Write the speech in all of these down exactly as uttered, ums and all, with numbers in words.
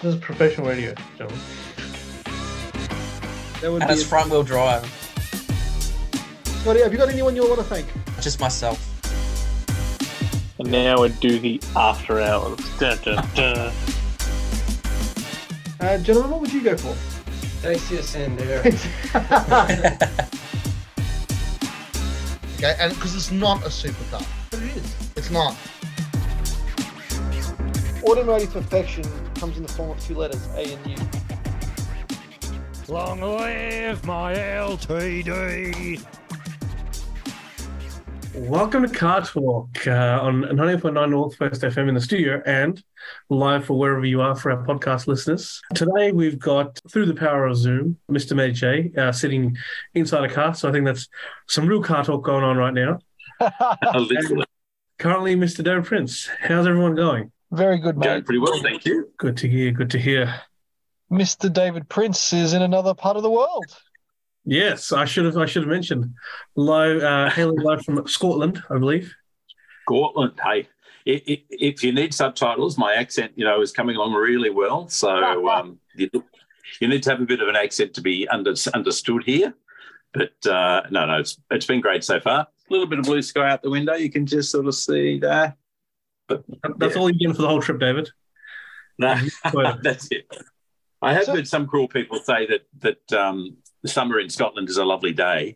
This is professional radio, gentlemen. That would And be it's it. front wheel drive. Scotty, have you got anyone you want to thank? Just myself. And now we do the after hours. Dun, dun, dun. Uh, gentlemen, what would you go for? Dacia Sandero. Okay, and because it's not a supercar. But it is. It's not. Automotive perfection comes in the form of two letters, A and U. Long live my L T D. Welcome to Car Talk uh, on ninety point nine Northwest F M in the studio and live for wherever you are for our podcast listeners. Today we've got, through the power of Zoom, Mister Mad J uh, sitting inside a car. So I think that's some real car talk going on right now. Literally. Currently, Mister David Prince. How's everyone going? Very good, mate. Going pretty well, thank you. Good to hear. Good to hear. Mister David Prince is in another part of the world. Yes, I should have. I should have mentioned. Live, uh, hailing live from Scotland, I believe. Scotland, hey. If, if, if you need subtitles, my accent, you know, is coming along really well. So um, you, you need to have a bit of an accent to be under, understood here. But uh, no, no, it's it's been great so far. A little bit of blue sky out the window. You can just sort of see that. But That's yeah. all you've done for the whole trip, David. No, that's it. I have So- heard some cruel people say that that um, the summer in Scotland is a lovely day,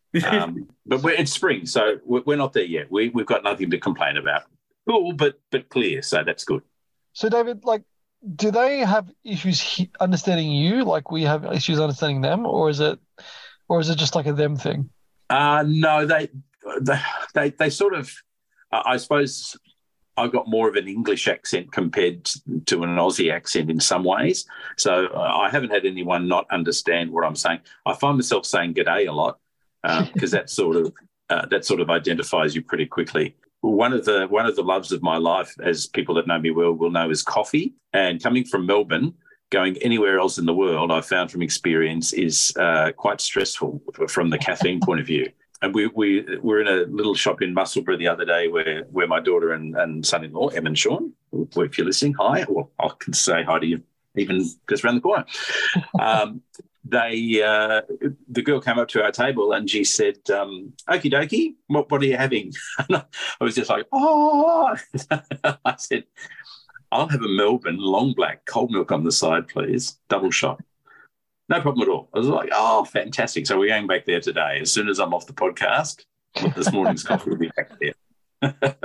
um, but we're, it's spring, so we're, we're not there yet. We, we've got nothing to complain about. Cool, but but clear, so that's good. So, David, like, do they have issues he- understanding you, like we have issues understanding them, or is it, or is it just like a them thing? Uh, no, they, they they they sort of, I suppose, I've got more of an English accent compared to an Aussie accent in some ways. So uh, I haven't had anyone not understand what I'm saying. I find myself saying "g'day" a lot because uh, that sort of uh, that sort of identifies you pretty quickly. One of the one of the loves of my life, as people that know me well will know, is coffee. And coming from Melbourne, going anywhere else in the world, I've found from experience is uh, quite stressful from the caffeine point of view. And we we were in a little shop in Musselburgh the other day where where my daughter and, and son-in-law, Em and Sean, if you're listening, hi. Well, I can say hi to you even just around the corner. Um, they uh, the girl came up to our table and she said, um, "Okie dokie, what what are you having?" And I was just like, "Oh," I said, "I'll have a Melbourne long black cold milk on the side, please, double shot." No problem at all. I was like, oh, fantastic. So we're going back there today. As soon as I'm off the podcast, this morning's coffee will be back there.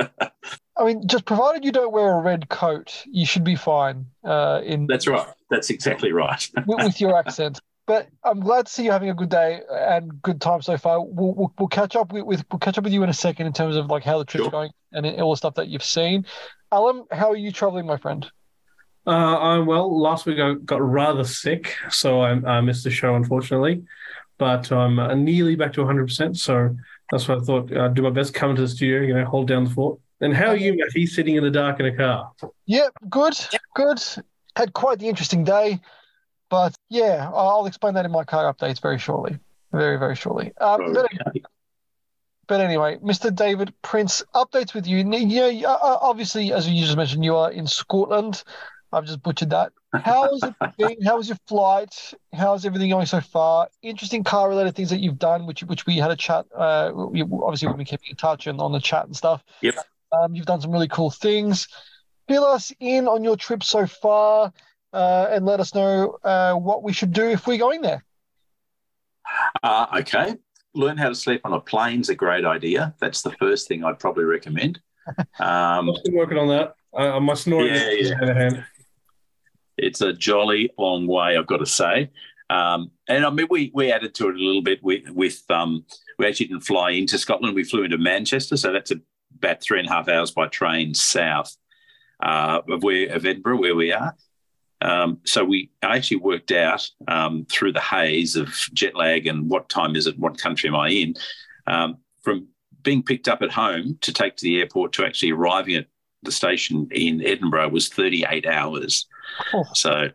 I mean, just provided you don't wear a red coat, you should be fine. Uh, in That's right. That's exactly right. with, with your accent. But I'm glad to see you having a good day and good time so far. We'll we'll, we'll catch up with, with we'll catch up with you in a second in terms of like how the trip's Sure. going and all the stuff that you've seen. Alan, how are you traveling, my friend? Uh, I'm well. Last week I got rather sick, so I uh, missed the show, unfortunately. But I'm uh, nearly back to one hundred percent, so that's what I thought. I'd do my best, come into the studio, you know, hold down the fort. And how are you, Matty, sitting in the dark in a car? Yeah, good, good. Had quite the interesting day, but yeah, I'll explain that in my car updates very shortly, very very shortly. Um, but, Okay. but anyway, Mister David Prince, updates with you. Yeah, uh, obviously, as you just mentioned, you are in Scotland. I've just butchered that. How has it been? How was your flight? How's everything going so far? Interesting car-related things that you've done, which which we had a chat. Uh, we, obviously, we've been keeping in touch and on the chat and stuff. Yep. Um, you've done some really cool things. Fill us in on your trip so far, uh, and let us know uh, what we should do if we're going there. Uh, okay. Learn how to sleep on a plane's a great idea. That's the first thing I'd probably recommend. Um, I'm still working on that. Uh, my snoring Yeah, is yeah. out of hand. It's a jolly long way, I've got to say. Um, and I mean, we we added to it a little bit with, with um, we actually didn't fly into Scotland. We flew into Manchester, so that's about three and a half hours by train south uh, of where of Edinburgh, where we are. Um, so we I actually worked out um, through the haze of jet lag and what time is it, what country am I in, um, from being picked up at home to take to the airport to actually arriving at the station in Edinburgh was thirty-eight hours. Oh. So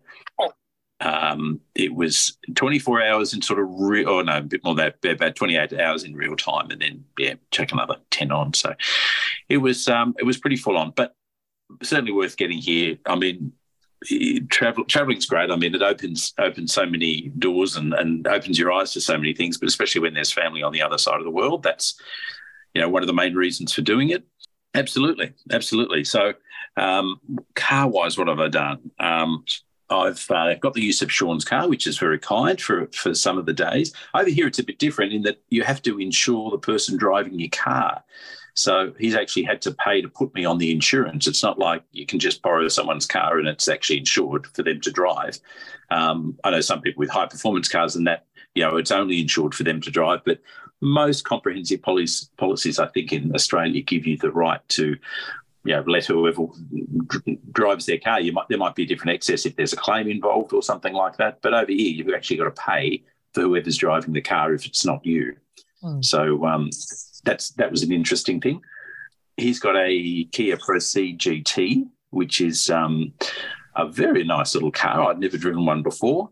um, it was twenty-four hours in sort of real, or no, a bit more than that, about twenty-eight hours in real time, and then yeah, check another ten on. So it was um, it was pretty full on, but certainly worth getting here. I mean, travel traveling's great. I mean, it opens opens so many doors and, and opens your eyes to so many things, but especially when there's family on the other side of the world, that's, you know, one of the main reasons for doing it. Absolutely, absolutely. So, um, car-wise, what have I done? Um, I've uh, got the use of Sean's car, which is very kind for, for some of the days. Over here, it's a bit different in that you have to insure the person driving your car. So he's actually had to pay to put me on the insurance. It's not like you can just borrow someone's car and it's actually insured for them to drive. Um, I know some people with high-performance cars and that, you know, it's only insured for them to drive, but most comprehensive policies, policies, I think, in Australia give you the right to, you know, let whoever drives their car. You might there might be a different excess if there's a claim involved or something like that. But over here, you've actually got to pay for whoever's driving the car if it's not you. Mm. So um, that's that was an interesting thing. He's got a Kia Proceed G T, which is um, a very nice little car. I'd never driven one before.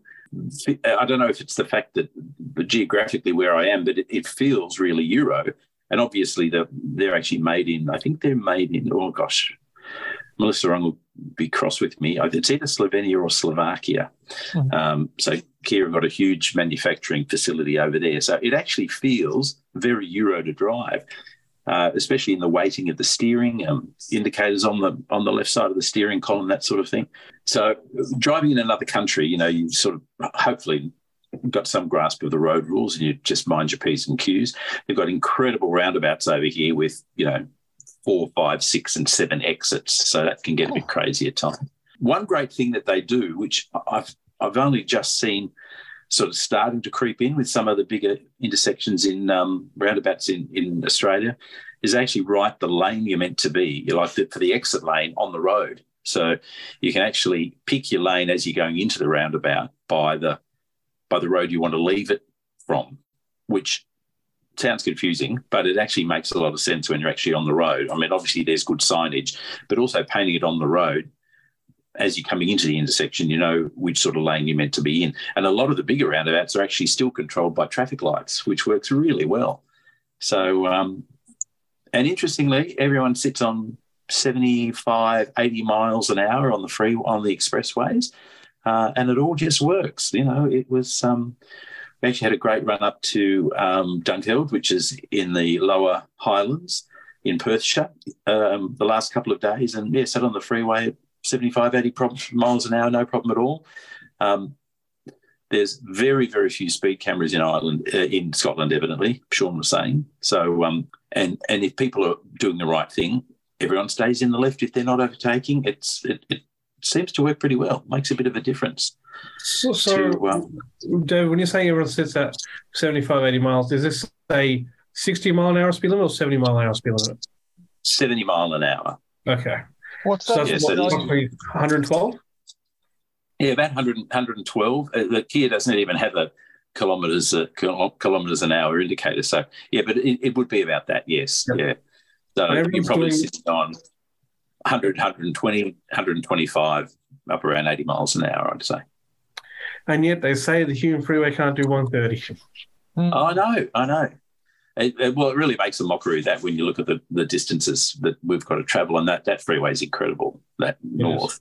I don't know if it's the fact that geographically where I am, but it, it feels really Euro. And obviously the, they're actually made in, I think they're made in, oh gosh, Melissa Rung will be cross with me. It's either Slovenia or Slovakia. Mm-hmm. Um, so Kia have got a huge manufacturing facility over there. So it actually feels very Euro to drive. Uh, especially in the weighting of the steering, um, indicators on the on the left side of the steering column, that sort of thing. So driving in another country, you know, you sort of hopefully got some grasp of the road rules and you just mind your P's and Q's. They've got incredible roundabouts over here with, you know, four, five, six and seven exits. So that can get a bit crazy at times. One great thing that they do, which I've I've only just seen sort of starting to creep in with some of the bigger intersections in um, roundabouts in, in Australia, is actually write the lane you're meant to be. You like the, for the exit lane on the road. So you can actually pick your lane as you're going into the roundabout by the by the road you want to leave it from, which sounds confusing, but it actually makes a lot of sense when you're actually on the road. I mean, obviously there's good signage, but also painting it on the road as you're coming into the intersection, you know which sort of lane you're meant to be in. And a lot of the bigger roundabouts are actually still controlled by traffic lights, which works really well. So, um, and interestingly, everyone sits on seventy-five, eighty miles an hour on the free on the expressways, uh, and it all just works. You know, it was um, we actually had a great run up to um, Dunkeld, which is in the lower Highlands in Perthshire, um, the last couple of days, and yeah, sat on the freeway seventy-five, eighty miles an hour, no problem at all. Um, there's very, very few speed cameras in Ireland, uh, in Scotland, evidently, Sean was saying. So, um, and and if people are doing the right thing, everyone stays in the left if they're not overtaking. It's it, it seems to work pretty well. Makes a bit of a difference. So, so to, um, Dave, when you're saying everyone sits at seventy-five, eighty miles, is this a sixty mile an hour speed limit or seventy mile an hour speed limit? seventy mile an hour. Okay. What's So that? Yeah, that's so what, there's- one hundred twelve? Yeah, about one hundred, one twelve. Uh, the Kia doesn't even have a kilometres uh, kil- kilometres an hour indicator. So, yeah, but it, it would be about that, yes. Yep. Yeah. So And you're everyone's probably doing- sitting on one hundred, one twenty, one twenty-five, up around eighty miles an hour, I'd say. And yet they say the human freeway can't do one thirty. I know, I know. It, it, well, it really makes a mockery of that when you look at the, the distances that we've got to travel, and that, that freeway is incredible, that north.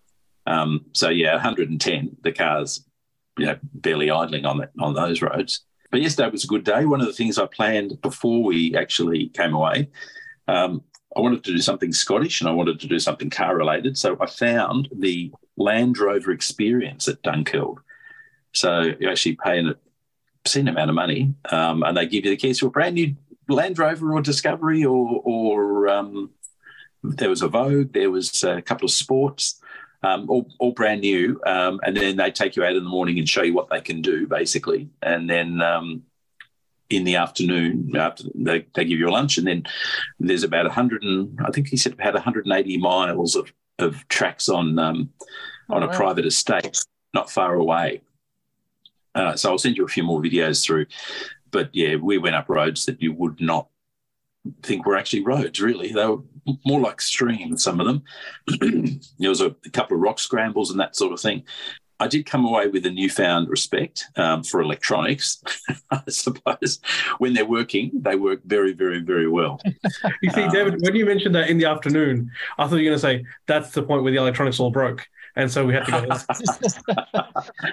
Um, so, yeah, one hundred ten, the car's, you know, barely idling on that, on those roads. But yesterday was a good day. One of the things I planned before we actually came away, um, I wanted to do something Scottish and I wanted to do something car-related. So I found the Land Rover Experience at Dunkeld. So you actually pay an obscene amount of money, um, and they give you the keys to a brand new Land Rover or Discovery, or, or um, there was a Vogue, there was a couple of sports, um, all, all brand new, um, and then they take you out in the morning and show you what they can do, basically, and then um, in the afternoon, after they, they give you a lunch, and then there's about one hundred and I think he said about one hundred eighty miles of, of tracks on um, on Oh, a wow. private estate, not far away. Uh, so I'll send you a few more videos through. But, yeah, we went up roads that you would not think were actually roads, really. They were more like streams, some of them. There was a, a couple of rock scrambles and that sort of thing. I did come away with a newfound respect um, for electronics. I suppose when they're working, they work very, very, very well. You see, David, when you mentioned that in the afternoon, I thought you were going to say that's the point where the electronics all broke, and so we had to go.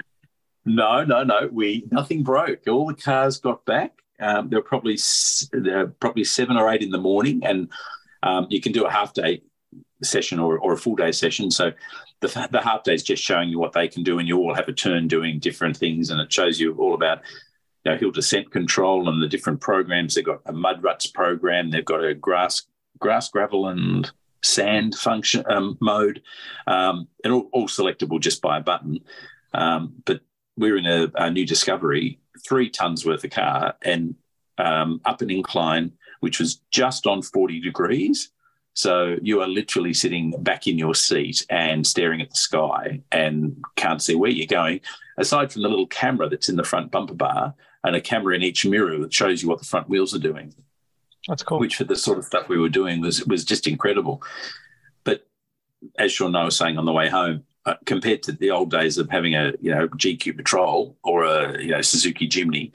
No, no, no. We nothing broke. All the cars got back. Um, there were probably there were probably seven or eight in the morning, and um, you can do a half day session or, or a full day session. So the, the half day is just showing you what they can do, and you all have a turn doing different things, and it shows you all about you know, hill descent control and the different programs. They've got a mud ruts program. They've got a grass, grass, gravel, and sand function um, mode, um, and all, all selectable just by a button. Um, but we're in a, a new Discovery, three tons worth of car, and um, up an incline, which was just on forty degrees. So you are literally sitting back in your seat and staring at the sky and can't see where you're going, aside from the little camera that's in the front bumper bar and a camera in each mirror that shows you what the front wheels are doing. That's cool. Which for the sort of stuff we were doing was was just incredible. But as Sean was saying on the way home, Uh, compared to the old days of having a you know G Q Patrol or a you know Suzuki Jimny,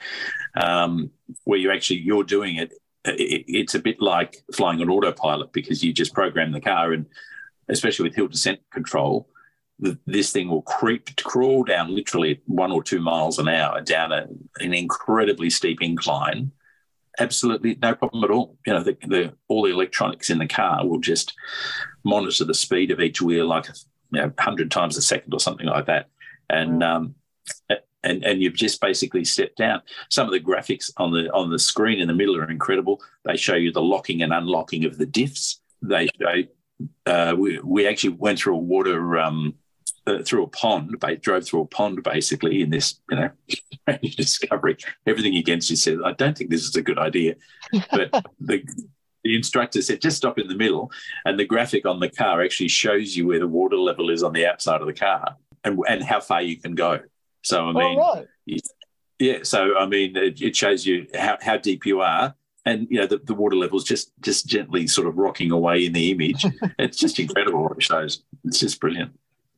um, where you actually you're doing it, it, it's a bit like flying on autopilot because you just program the car, and especially with hill descent control, the, this thing will creep crawl down literally one or two miles an hour down a, an incredibly steep incline. Absolutely no problem at all. You know, the, the, all the electronics in the car will just monitor the speed of each wheel like a you know, one hundred times a second or something like that. And um, and and you've just basically stepped down. Some of the graphics on the on the screen in the middle are incredible. They show you the locking and unlocking of the diffs. They show, uh, we, we actually went through a water, um, uh, through a pond, drove through a pond basically in this, you know, Discovery. Everything against you said, I don't think this is a good idea. But the The instructor said, just stop in the middle, and the graphic on the car actually shows you where the water level is on the outside of the car and, and how far you can go. So, I mean, oh, right. yeah, so, I mean, it, it shows you how, how deep you are, and, you know, the, the water level's just, just gently sort of rocking away in the image. It's just incredible what it shows. It's just brilliant.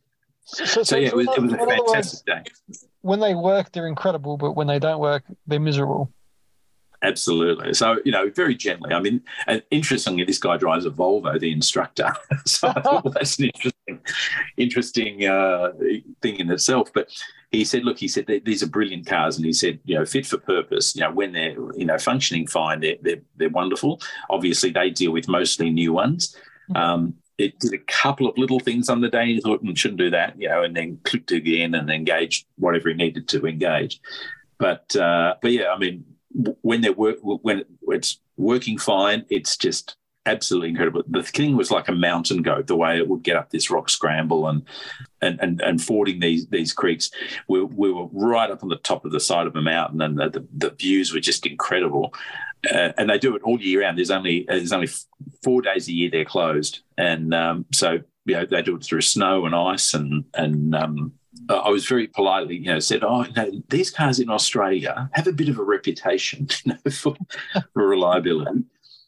So, so, so yeah, it was, it was a fantastic day. When they work, they're incredible, but when they don't work, they're miserable. Absolutely. So, you know, very gently. I mean, and interestingly, this guy drives a Volvo, the instructor. So I thought, well, that's an interesting, interesting uh, thing in itself. But he said, look, he said, these are brilliant cars. And he said, you know, fit for purpose, you know, when they're, you know, functioning fine, they're, they're, they're wonderful. Obviously, they deal with mostly new ones. Um, it did a couple of little things on the day. He thought, mm, shouldn't do that, you know, and then clicked again and engaged whatever he needed to engage. But, uh, but yeah, I mean, when they work, when it's working fine, it's just absolutely incredible. The thing was like a mountain goat, the way it would get up this rock scramble and and and, and fording these these creeks. We, we were right up on the top of the side of a mountain, and the, the, the views were just incredible. Uh, and they do it all year round. There's only there's only four days a year they're closed, and um, so you know they do it through snow and ice and and. Um, I was very politely, you know, said, oh, you know, these cars in Australia have a bit of a reputation, you know, for, for reliability.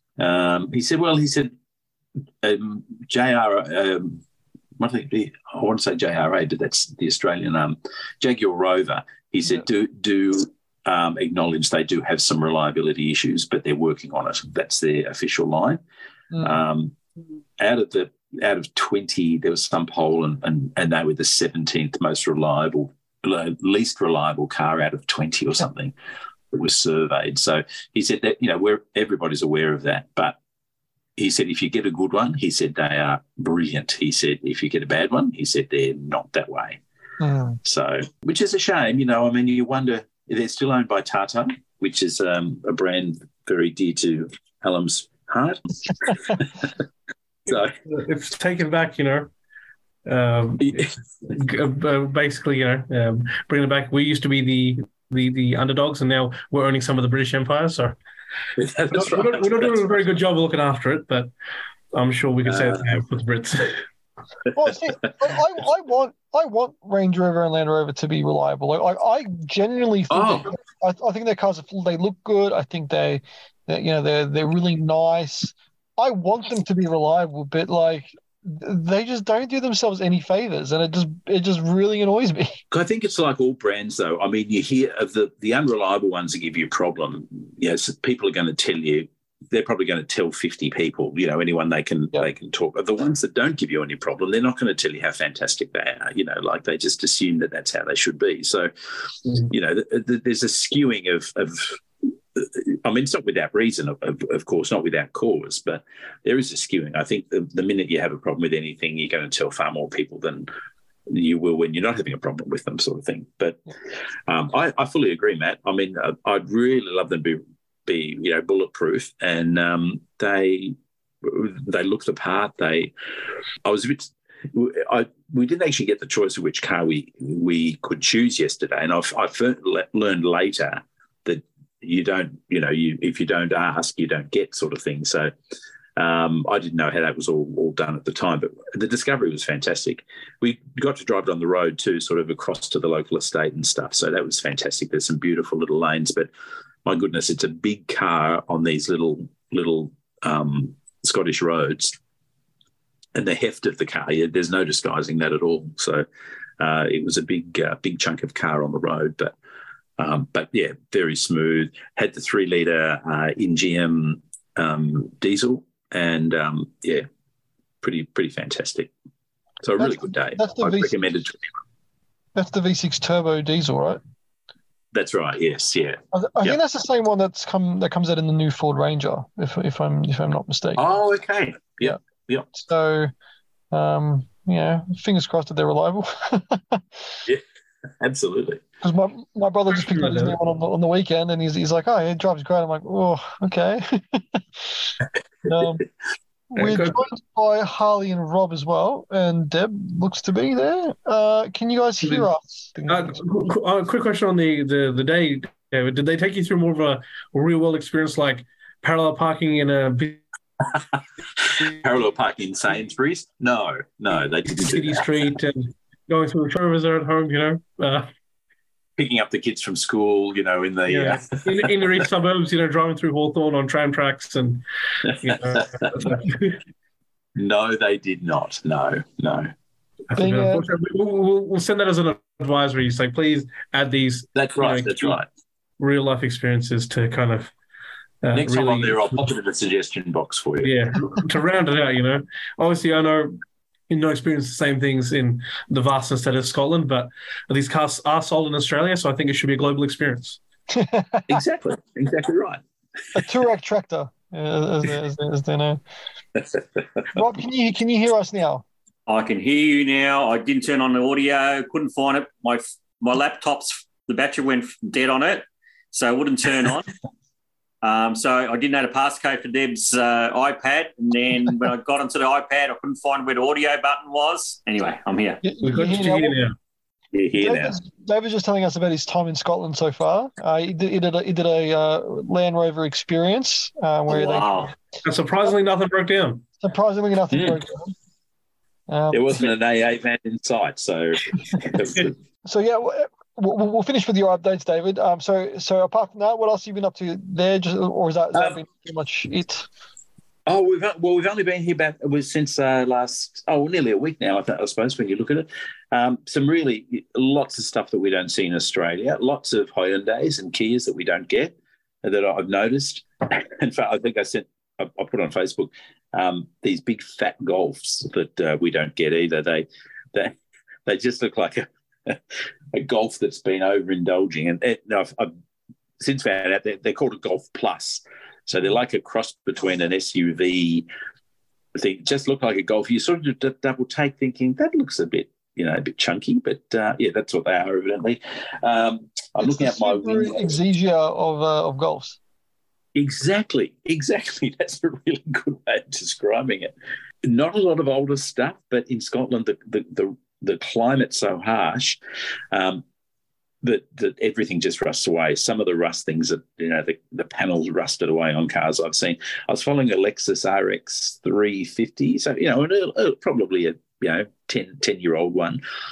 Um, he said, well, he said, um, J R, um, what do they, I want to say J R A, but that's the Australian um, Jaguar Rover. He said, yeah. do do um, acknowledge they do have some reliability issues, but they're working on it. That's their official line. Mm. Um, out of the Out of twenty, there was some poll, and, and, and they were the seventeenth most reliable, least reliable car out of twenty or something that was surveyed. So he said that, you know, we're, everybody's aware of that. But he said if you get a good one, he said they are brilliant. He said if you get a bad one, he said they're not that way. Mm. So, which is a shame, you know. I mean, you wonder, they're still owned by Tata, which is um, a brand very dear to Hallam's heart. So it's taken back, you know. Um, basically, you know, um, bringing it back. We used to be the, the the underdogs, and now we're owning some of the British Empire. So that's we're, not, right. we're, not, we're not doing a very good job of looking after it, but I'm sure we could say uh, the same for the Brits. Well, see, I, I want I want Range Rover and Land Rover to be reliable. Like, I, I genuinely think oh. that, I, I think their cars are, they look good. I think they, they you know they're they're really nice. I want them to be reliable, but like they just don't do themselves any favors, and it just it just really annoys me. I think it's like all brands, though. I mean, you hear of the the unreliable ones that give you a problem. Yes, people are going to tell you. They're probably going to tell fifty people, you know, anyone they can Yep. they can talk. But the ones that don't give you any problem, they're not going to tell you how fantastic they are. You know, like they just assume that that's how they should be. So, Mhm. you know, th- th- there's a skewing of of. I mean, it's not without reason, of, of, of course, not without cause, but there is a skewing. I think the, the minute you have a problem with anything, you're going to tell far more people than you will when you're not having a problem with them, sort of thing. But um, I, I fully agree, Matt. I mean, I, I'd really love them to be, be you know, bulletproof, and um, they they looked the part. They, I was a bit. I, we didn't actually get the choice of which car we we could choose yesterday, and I've I learned later that you don't, you know, you if you don't ask, you don't get, sort of thing. So um, I didn't know how that was all, all done at the time, but the Discovery was fantastic. We got to drive it on the road too, sort of across to the local estate and stuff. So that was fantastic. There's some beautiful little lanes, but my goodness, it's a big car on these little little um, Scottish roads, and the heft of the car, yeah, there's no disguising that at all. So uh, it was a big uh, big chunk of car on the road, but. Um, but yeah, very smooth. Had the three litre uh, in G M um, diesel, and um, yeah, pretty pretty fantastic. So a really That's- good day. that's the I V six. recommend it to anyone. That's the V six turbo diesel, right? That's right. Yes. Yeah. I, th- I Yeah. think that's the same one that's come that comes out in the new Ford Ranger, if if I'm if I'm not mistaken. Oh, okay. Yeah. So, um, yeah, fingers crossed that they're reliable. Absolutely. Because my, my brother just picked up his Yeah. new one on the, on the weekend, and he's he's like, oh, it drives great. I'm like, oh, okay. um, we're Okay. joined by Harley and Rob as well, and Deb looks to be there. Uh, can you guys hear us? Uh, qu- qu- uh, quick question on the, the, the day, David. Did they take you through more of a, a real world experience, like parallel parking in a big Parallel parking in Sainsbury's? No, no, they didn't do city that. street and going through showrooms there at home, you know? Uh, Picking up the kids from school, you know, in the. yeah. Uh, in, in your east suburbs, you know, driving through Hawthorne on tram tracks and, you know. No, they did not. No, no. I think, Being a- unfortunately, we'll, we'll, we'll send that as an advisory. Say, please add these That's You know, right. That's right. real life experiences to kind of uh, Next really, time I'm there, I'll pop it in the suggestion box for you. yeah, to round it out. You know, obviously, I know you know experience the same things in the vast state of Scotland, but these cars are sold in Australia, so I think it should be a global experience. Exactly. Exactly right. A Touareg tractor, uh, as, they, as, they, as they know. Rob, can you can you hear us now? I can hear you now. I didn't turn on the audio, couldn't find it. My my laptop's, the battery went dead on it, so it wouldn't turn on. Um, so I didn't have a passcode for Deb's uh, iPad, and then when I got onto the iPad, I couldn't find where the audio button was. Anyway, I'm here. You, We've you got hear you now? here now. You're here David now. was, David was just telling us about his time in Scotland so far. Uh, he did, he did a, he did a uh, Land Rover experience uh, where Oh, wow. And surprisingly, nothing broke down. they surprisingly nothing Mm. broke down. Um, There wasn't an A A van in sight, so So yeah, we'll, we'll we'll finish with your updates, David. Um, so so apart from that, what else have you been up to there? Just or is that, has that Um, been pretty much it? Oh, we've well, we've only been here about it was since uh, last oh nearly a week now. I, th- I suppose when you look at it, um, some really lots of stuff that we don't see in Australia. Lots of Hyundais and Kias that we don't get that I've noticed. In fact, I think I sent I, I put on Facebook um, these big fat Golfs that uh, we don't get either. They they they just look like a a Golf that's been overindulging. And it, no, I've, I've since found out they're, they're called a Golf Plus. So they're like a cross between an S U V thing. Just look like a Golf. You sort of d- double take thinking, that looks a bit, you know, a bit chunky. But, uh, yeah, that's what they are, evidently. Um, I'm It's looking the at my Subaru window. Exige of uh, of Golfs. Exactly, exactly. That's a really good way of describing it. Not a lot of older stuff, but in Scotland, the the the, the climate's so harsh um, that that everything just rusts away. Some of the rust things that you know the, the panels rusted away on cars I've seen. I was following a Lexus R X three fifty, so you know, an, uh, probably a you know ten, ten year old one.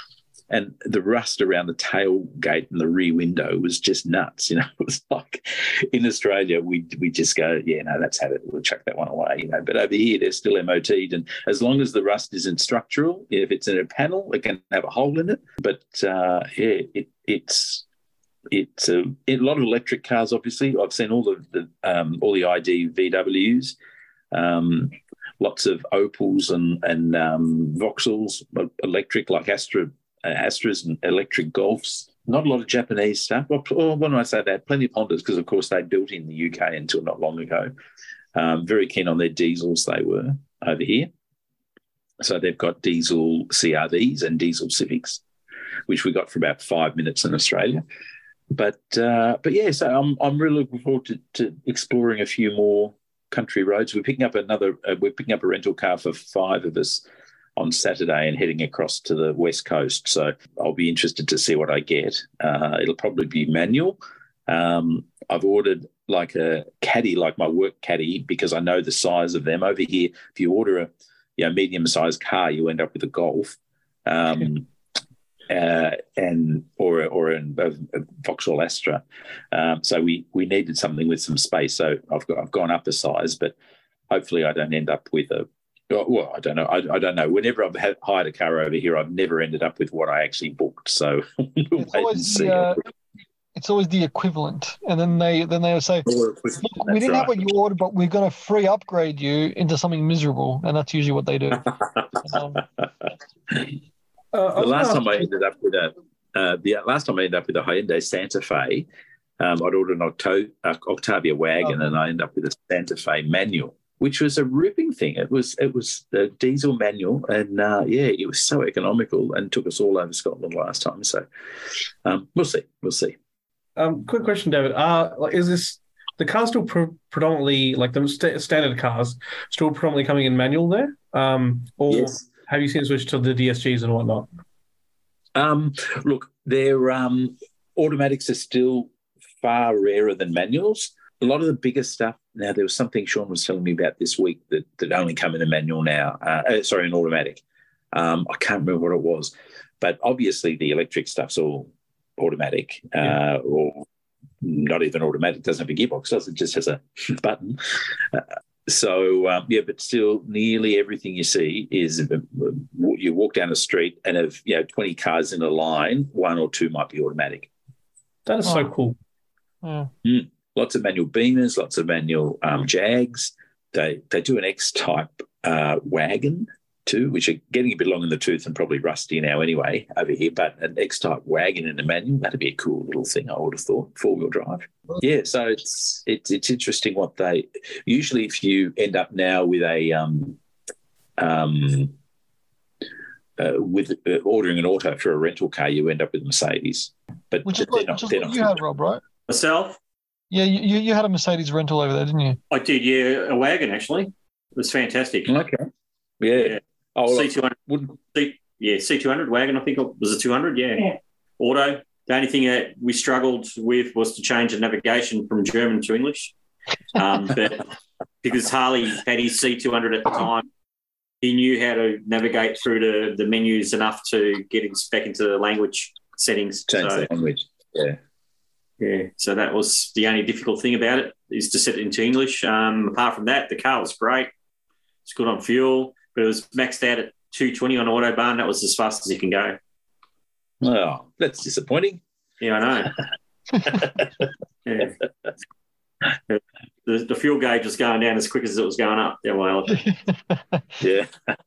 and the rust around the tailgate and the rear window was just nuts. You know, it was like in Australia, we we just go, yeah, no, that's had it. We'll chuck that one away. You know, but over here they're still M O T'd, and as long as the rust isn't structural, if it's in a panel, it can have a hole in it. But uh, yeah, it, it's it's a, a lot of electric cars. Obviously, I've seen all the, the um, all the I D V Ws. Um, lots of Opals and and um, Vauxhalls, electric like Astra, uh, Astras and electric Golfs. Not a lot of Japanese stuff. Well, well when I say that, plenty of Hondas because, of course, they built in the U K until not long ago. Um, very keen on their diesels they were over here. So they've got diesel C R Vs and diesel Civics, which we got for about five minutes in Australia. But uh, but yeah, so I'm I'm really looking forward to, to exploring a few more country roads. We're picking up another. Uh, we're picking up a rental car for five of us on Saturday and heading across to the West Coast. So I'll be interested to see what I get. Uh, it'll probably be manual. Um, I've ordered like a caddy, like my work caddy, because I know the size of them. Over here, if you order a you know, medium-sized car, you end up with a Golf. Um, Uh, and or or a, a Vauxhall Astra, um, so we we needed something with some space. So I've got I've gone up a size, but hopefully I don't end up with a. Well, I don't know. I, I don't know. Whenever I've had, hired a car over here, I've never ended up with what I actually booked. So we'll it's, wait and always see. the, uh, it's always the equivalent, and then they then they'll say, "Look, we didn't right. have what you ordered, but we're going to free upgrade you into something miserable," and that's usually what they do. um, Uh, the last time I ended up with a uh, the last time I ended up with a Hyundai Santa Fe, um, I'd ordered an Octo, uh, Octavia wagon, oh. and I ended up with a Santa Fe manual, which was a ripping thing. It was it was a diesel manual, and uh, yeah, it was so economical and took us all over Scotland last time. So um, we'll see, we'll see. Um, quick question, David. Uh, like, is this the car still pre- predominantly like the st- standard cars still predominantly coming in manual there, um, or? Yes. Have you seen switch to the D S Gs and whatnot? Um, look, their um, automatics are still far rarer than manuals. A lot of the bigger stuff. Now, there was something Sean was telling me about this week that, that only come in a manual now. Uh, uh, sorry, an automatic. Um, I can't remember what it was. But obviously the electric stuff's all automatic uh, yeah. or not even automatic. Doesn't have a gearbox, does it? Just has a button. Uh, So, um, yeah, but still nearly everything you see is uh, you walk down the street and of, you know, twenty cars in a line, one or two might be automatic. That is oh. so cool. Yeah. Mm. Lots of manual Beamers, lots of manual um, Jags. They they do an X-type uh, wagon too, which are getting a bit long in the tooth and probably rusty now anyway over here, but an X-type wagon in a manual, that'd be a cool little thing, I would have thought, four-wheel drive. Yeah, so it's it's it's interesting what they – usually if you end up now with a um, um, uh, with uh, ordering an auto for a rental car, you end up with Mercedes. But which is they're what, not, which is they're what not you had, Rob, right? Myself? Yeah, you, you had a Mercedes rental over there, didn't you? I did, yeah, a wagon actually. It was fantastic. Okay. Yeah. yeah. Oh, C two hundred. Wouldn't C, yeah, C two hundred wagon, I think it was a two hundred, yeah. yeah. Auto. The only thing that we struggled with was to change the navigation from German to English. Um, but because Harley had his C two hundred at the time, he knew how to navigate through the, the menus enough to get him back into the language settings. Change so, the language, yeah. Yeah, so that was the only difficult thing about it, is to set it into English. Um, apart from that, the car was great. It's good on fuel, but it was maxed out at two twenty on Autobahn. That was as fast as you can go. Oh, that's disappointing. Yeah, I know. yeah. The, the fuel gauge was going down as quick as it was going up. Yeah, well, yeah.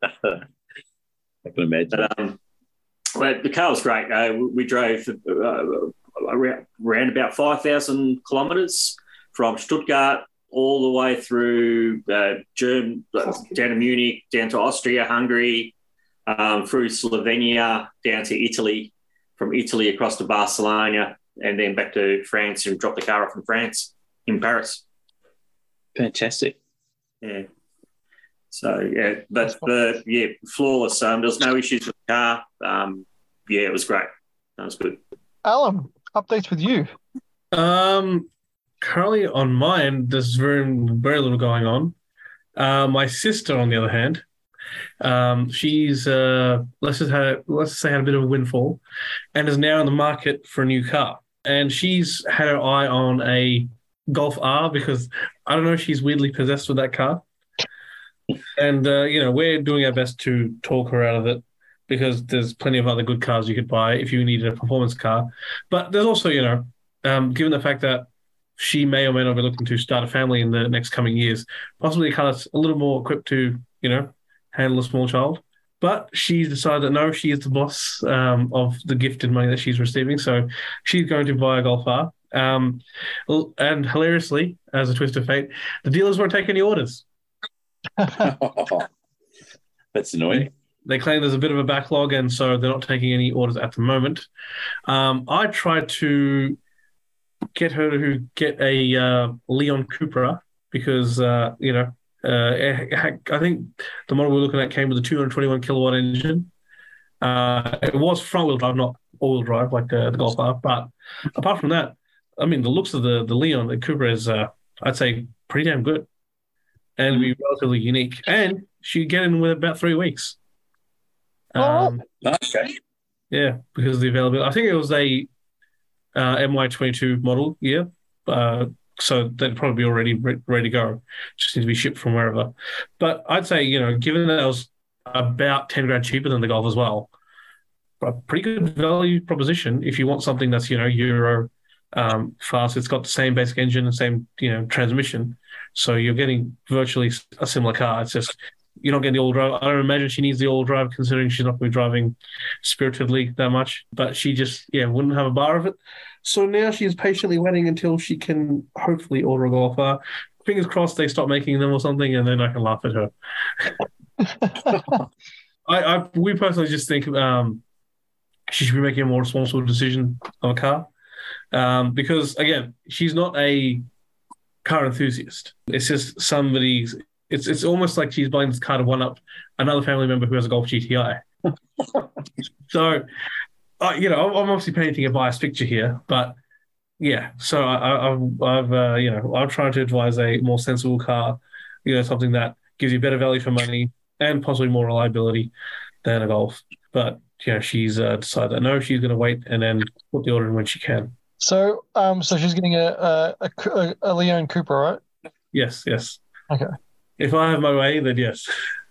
I can imagine. But, um, well, the car was great. Uh, we, we drove uh, around, around about five thousand kilometres from Stuttgart all the way through uh, Germ, uh, down to Munich, down to Austria, Hungary, um, through Slovenia, down to Italy, from Italy across to Barcelona, and then back to France and dropped the car off in France, in Paris. Fantastic. Yeah. So, yeah, but, uh, yeah, flawless. Um, there was no issues with the car. Um, yeah, it was great. That was good. Alan, updates with you. Um, currently on my end, there's very, very little going on. Uh, my sister, on the other hand, Um, she's uh, let's just had let's just say had a bit of a windfall, and is now in the market for a new car. And she's had her eye on a Golf R because I don't know, she's weirdly possessed with that car. And uh, you know, we're doing our best to talk her out of it because there's plenty of other good cars you could buy if you needed a performance car. But there's also, you know, um, given the fact that she may or may not be looking to start a family in the next coming years, possibly a car that's a little more equipped to, you know, handle a small child. But she's decided that no, she is the boss um, of the gifted money that she's receiving. So she's going to buy a Golf R. Um, and hilariously, as a twist of fate, the dealers won't take any orders. That's annoying. They claim there's a bit of a backlog, and so they're not taking any orders at the moment. Um, I tried to get her to get a uh, Leon Cupra because, uh, you know, uh, I think the model we're looking at came with a two hundred twenty-one kilowatt engine. Uh, it was front-wheel drive, not all-wheel drive like uh, the Golf R. But apart from that, I mean, the looks of the, the Leon, the Cupra is, uh, I'd say, pretty damn good and be relatively unique. And she'd get in with about three weeks. Um, Okay. Yeah, because of the availability. I think it was a uh, M Y twenty-two model, yeah. Uh, so they'd probably be already re- ready to go. Just need to be shipped from wherever. But I'd say, you know, given that it was about ten grand cheaper than the Golf as well, a pretty good value proposition if you want something that's, you know, Euro um, fast. It's got the same basic engine and same, you know, transmission. So you're getting virtually a similar car. It's just you're not getting the all drive. I don't imagine she needs the all drive considering she's not going to be driving spiritedly that much. But she just, yeah, wouldn't have a bar of it. So now she's patiently waiting until she can hopefully order a Golf R. Fingers crossed they stop making them or something, and then I can laugh at her. I, I we personally just think um, she should be making a more responsible decision on a car um, because again, she's not a car enthusiast. It's just somebody's. It's it's almost like she's buying this car to one up another family member who has a Golf G T I. So, uh, you know, I'm obviously painting a biased picture here, but yeah. So I, I, I've I've uh, you know I'm trying to advise a more sensible car, you know, something that gives you better value for money and possibly more reliability than a Golf. But you know, she's uh, decided that no, she's going to wait and then put the order in when she can. So, um, so she's getting a a, a, a Leon Cooper, right? Yes, yes. Okay. If I have my way, then yes.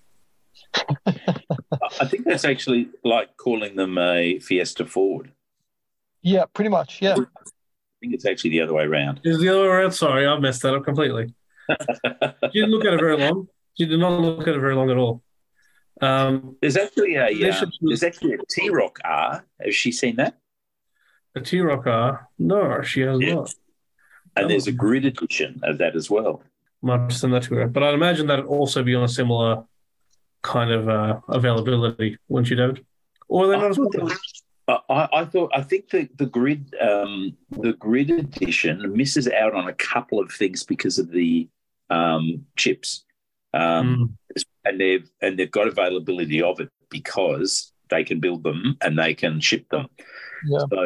I think that's actually like calling them a Fiesta Ford. Yeah, pretty much. Yeah. I think it's actually the other way around. Is the other way around? Sorry, I messed that up completely. She didn't look at it very long. She did not look at it very long at all. Um, There's actually a There um, should be- there's actually a T-Roc R. Has she seen that? a T-Roc R? No, she has Yeah. not. And Oh. there's a grid edition of that as well. Might send that to her. But I'd imagine that would also be on a similar kind of uh, availability, wouldn't you, David? Or are they I not as thought popular? that- I, I thought I think the the grid um, the grid edition misses out on a couple of things because of the um, chips, um, Mm. and they've and they've got availability of it because they can build them and they can ship them. Yeah. So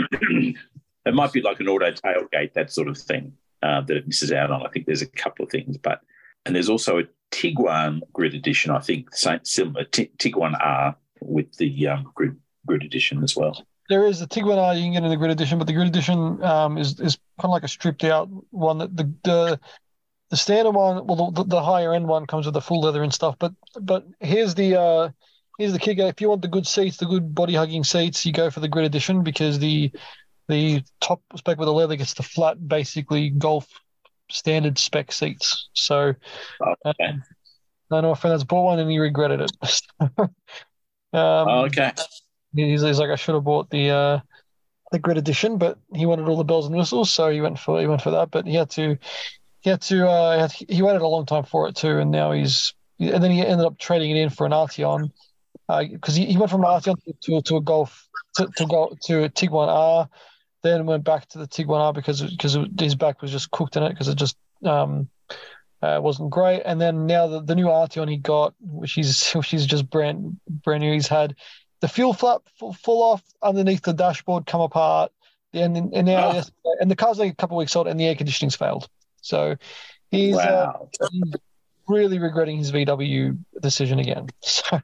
it might be like an auto tailgate, that sort of thing, uh, that it misses out on. I think there's a couple of things, but and there's also a Tiguan grid edition. I think same similar T- Tiguan R with the um, grid grid edition as well. There is a Tiguan R you can get in the grid edition, but the grid edition um, is is kind of like a stripped out one. That the the the standard one, well, the, the higher end one comes with the full leather and stuff. But but here's the uh, here's the kicker: if you want the good seats, the good body hugging seats, you go for the grid edition because the the top spec with the leather gets the flat, basically Golf standard spec seats. So Okay. um, I know a friend that's bought one and he regretted it. um, okay. He's, he's like, I should have bought the uh, the grid edition, but he wanted all the bells and whistles, so he went for he went for that. But he had to he had to uh, he, had to, he waited a long time for it too, and now he's and then he ended up trading it in for an Arteon because uh, he, he went from an Arteon to to a Golf to to go to a Tiguan R, then went back to the Tiguan R because because his back was just cooked in it because it just um uh, wasn't great, and then now the, the new Arteon he got, which is which is just brand brand new, he's had the fuel flap f- fall off underneath the dashboard, come apart, and and now Oh. and the car's like a couple of weeks old, and the air conditioning's failed. So he's Wow. uh, he's, really regretting his V W decision again. So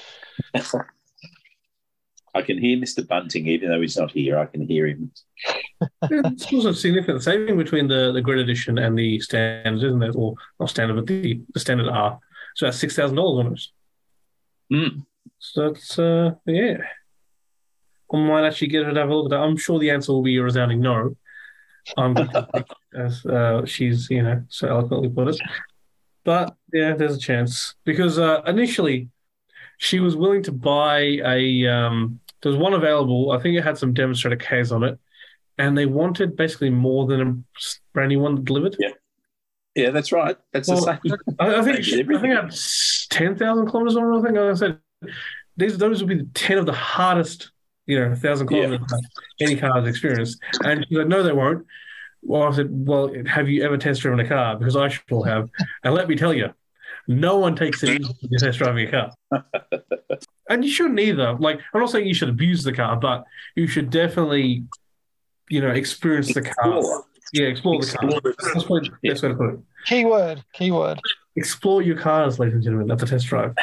I can hear Mister Bunting, even though he's not here. I can hear him. It's also a significant saving between the, the Grid Edition and the standard, isn't it? Or not standard, but the, the standard R. So that's six thousand dollars on it. Mm. So that's, uh, yeah. I might actually get her to have a look at that. I'm sure the answer will be a resounding no. Um, as uh, she's, you know, so eloquently put it. But, yeah, there's a chance. Because uh, initially, she was willing to buy a... Um, there was one available. I think it had some demonstrator Ks on it. And they wanted basically more than a brand new one delivered. Yeah. Yeah, that's right. That's well, the same. I, I think she, I think I had ten thousand kilometers on it. I think like I said these those would be the ten of the hardest, you know, thousand kilometers yeah. any car has experienced. And she said, no, they won't. Well, I said, well, have you ever test driven a car? Because I sure have. And let me tell you, no one takes it easy to test driving a car. And you shouldn't either. Like, I'm not saying you should abuse the car, but you should definitely, you know, experience the car. Explore. Yeah, explore, explore the car. That's probably the best way to put it. Keyword, keyword. Explore your cars, ladies and gentlemen. That's a test drive.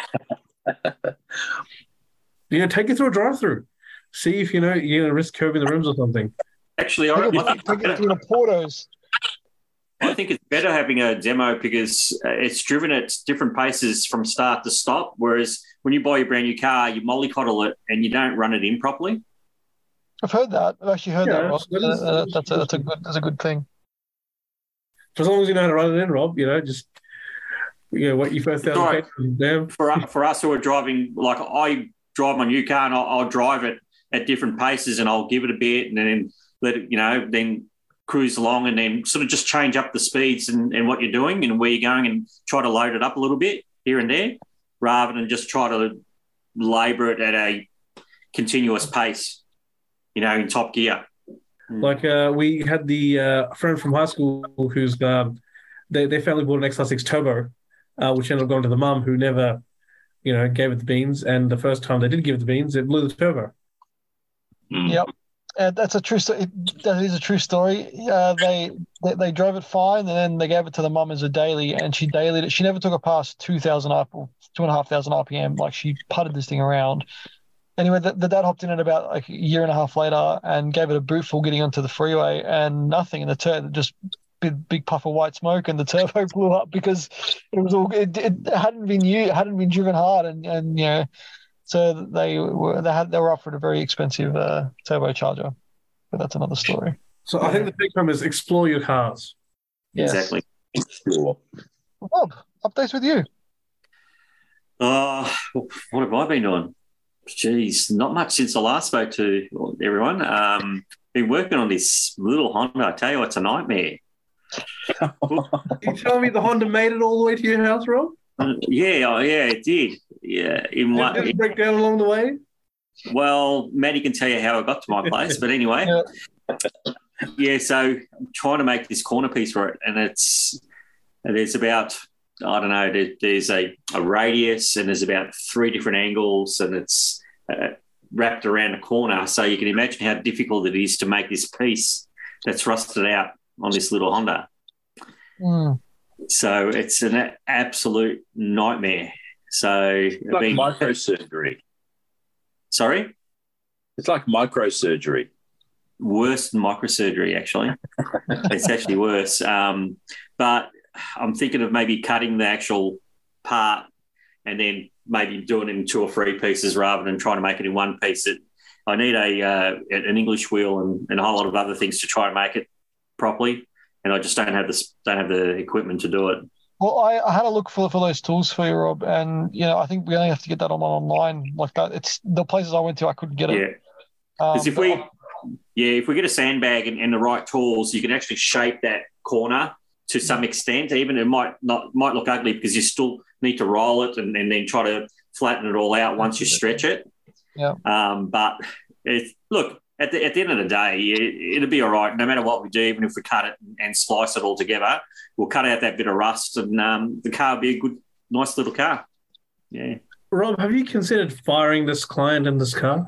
You know, take it through a drive-through. See if, you know, you're going to risk curving the rims or something. Actually, I, take I, it, take it through the Portos. I think it's better having a demo because it's driven at different paces from start to stop, whereas when you buy a brand new car, you mollycoddle it and you don't run it in properly. I've heard that. I've actually heard yeah, that, Rob. That is, uh, that's, a, that's, a good, that's a good thing. For as long as you know how to run it in, Rob, you know, just, you know, what you first thousand right. down. For, for us who are driving, like I drive my new car and I'll, I'll drive it at different paces and I'll give it a bit and then let it, you know, then cruise along and then sort of just change up the speeds and, and what you're doing and where you're going and try to load it up a little bit here and there rather than just try to labour it at a continuous pace, you know, in top gear. Like uh, we had the uh, friend from high school who's um, they their family bought an X R six Turbo, uh, which ended up going to the mum who never, you know, gave it the beans. And the first time they did give it the beans, it blew the turbo. Mm. Yep, uh, that's a true. Sto- that is a true story. Uh, they, they they drove it fine, and then they gave it to the mum as a daily, and she dailied it. She never took it past two thousand R, two and a half thousand R P M. Like she putted this thing around. Anyway, the, the dad hopped in it about like a year and a half later and gave it a boot full getting onto the freeway and nothing. And the tur- just big, big puff of white smoke and the turbo blew up because it was all it, it hadn't been used, it hadn't been driven hard, and and you know, so they were they had they were offered a very expensive uh, turbocharger, but that's another story. So I think the big problem is explore your cars. Yes. Exactly. Explore. Rob, updates with you. Uh, what have I been doing? Geez, not much since I last spoke to everyone. Um, been working on this little Honda. I tell you, it's a nightmare. You tell me the Honda made it all the way to your house, Rob? Uh, yeah, oh, yeah, it did. Yeah, in what? Did it break down along the way? Well, Maddie can tell you how I got to my place, but anyway, yeah. yeah. So I'm trying to make this corner piece for it, and it's there's about. I don't know, there, there's a, a radius and there's about three different angles and it's uh, wrapped around a corner. So you can imagine how difficult it is to make this piece that's rusted out on this little Honda. Mm. So it's an absolute nightmare. So it's like being, microsurgery. Sorry? It's like microsurgery. Worse than microsurgery, actually. It's actually worse. Um, but I'm thinking of maybe cutting the actual part and then maybe doing it in two or three pieces rather than trying to make it in one piece. It, I need a uh, an English wheel and, and a whole lot of other things to try and make it properly, and I just don't have the don't have the equipment to do it. Well, I, I had a look for for those tools for you, Rob, and you know I think we only have to get that on online like that. It's the places I went to, I couldn't get it. Yeah, because um, if we yeah if we get a sandbag and, and the right tools, you can actually shape that corner to some extent. Even it might not might look ugly because you still need to roll it and, and then try to flatten it all out once you stretch it. Yeah. Um, but it's, look, at the at the end of the day, it, it'll be all right. No matter what we do, even if we cut it and splice it all together, we'll cut out that bit of rust and um, the car will be a good, nice little car. Yeah. Rob, have you considered firing this client in this car?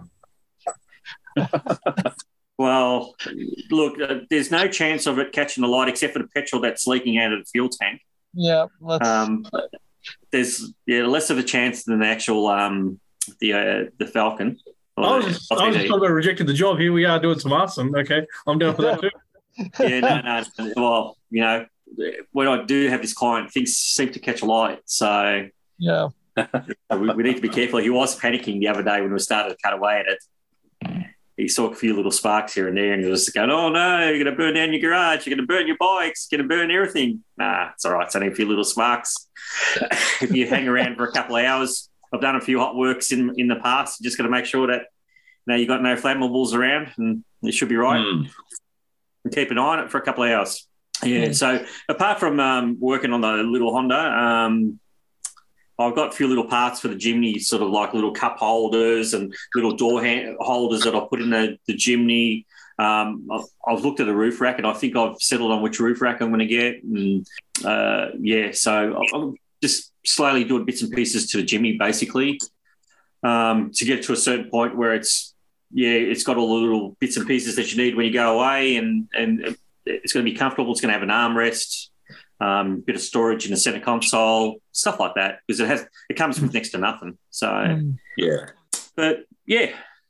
Well, look, uh, there's no chance of it catching the light except for the petrol that's leaking out of the fuel tank. Yeah, let's... Um, there's yeah less of a chance than the actual um the uh, the Falcon. I was just, I was just talking about rejecting the job. Here we are doing some arson. Okay, I'm down for that too. Yeah, no, no. Well, you know, when I do have this client, things seem to catch a light. So yeah, we, we need to be careful. He was panicking the other day when we started to cut away at it. He saw a few little sparks here and there, and he was going, "Oh no, you're going to burn down your garage. You're going to burn your bikes. You're going to burn everything." Nah, it's all right. It's only a few little sparks. If you hang around for a couple of hours, I've done a few hot works in in the past. You just got to make sure that you know you got no flammables around, and it should be right. Mm. And keep an eye on it for a couple of hours. Yeah. Mm. So apart from um, working on the little Honda, um, I've got a few little parts for the Jimny, sort of like little cup holders and little door hand holders that I'll put in the, the Jimny. Um, I've, I've looked at the roof rack, and I think I've settled on which roof rack I'm going to get. And uh, yeah, so I'm just slowly doing bits and pieces to the Jimny, basically, um, to get to a certain point where it's yeah, it's got all the little bits and pieces that you need when you go away, and and it's going to be comfortable. It's going to have an armrest. Um, bit of storage in the center console, stuff like that, because it has it comes with next to nothing. So mm. yeah, but yeah,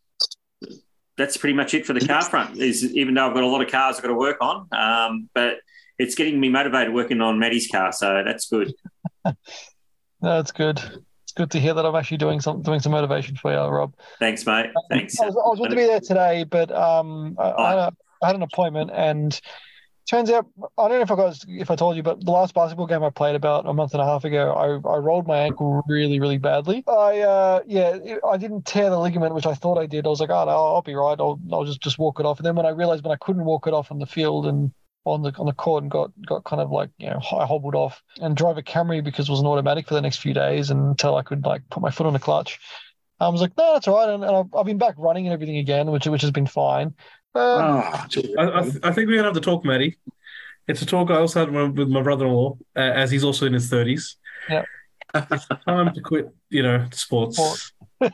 that's pretty much it for the car front. Is even though I've got a lot of cars I've got to work on, um, but it's getting me motivated working on Maddie's car, so that's good. No, that's good. It's good to hear that I'm actually doing some doing some motivation for you, Rob. Thanks, mate. Thanks. I was, I was meant to be there today, but um, I, I, had a, I had an appointment and. Turns out, I don't know if I got if I told you, but the last basketball game I played about a month and a half ago, I, I rolled my ankle really, really badly. I uh, yeah, I didn't tear the ligament, which I thought I did. I was like, oh no, I'll be right. I'll I'll just, just walk it off. And then when I realized when I couldn't walk it off on the field and on the on the court and got got kind of like you know I hobbled off and drove a Camry because it was an automatic for the next few days until I could like put my foot on the clutch. I was like, no, that's all right, and, and I've, I've been back running and everything again, which which has been fine. Um, oh, I, I, th- I think we're gonna have to talk, Matty. It's a talk I also had with my brother-in-law, uh, as he's also in his thirties. Yeah, it's time to quit, you know, sports. Sport.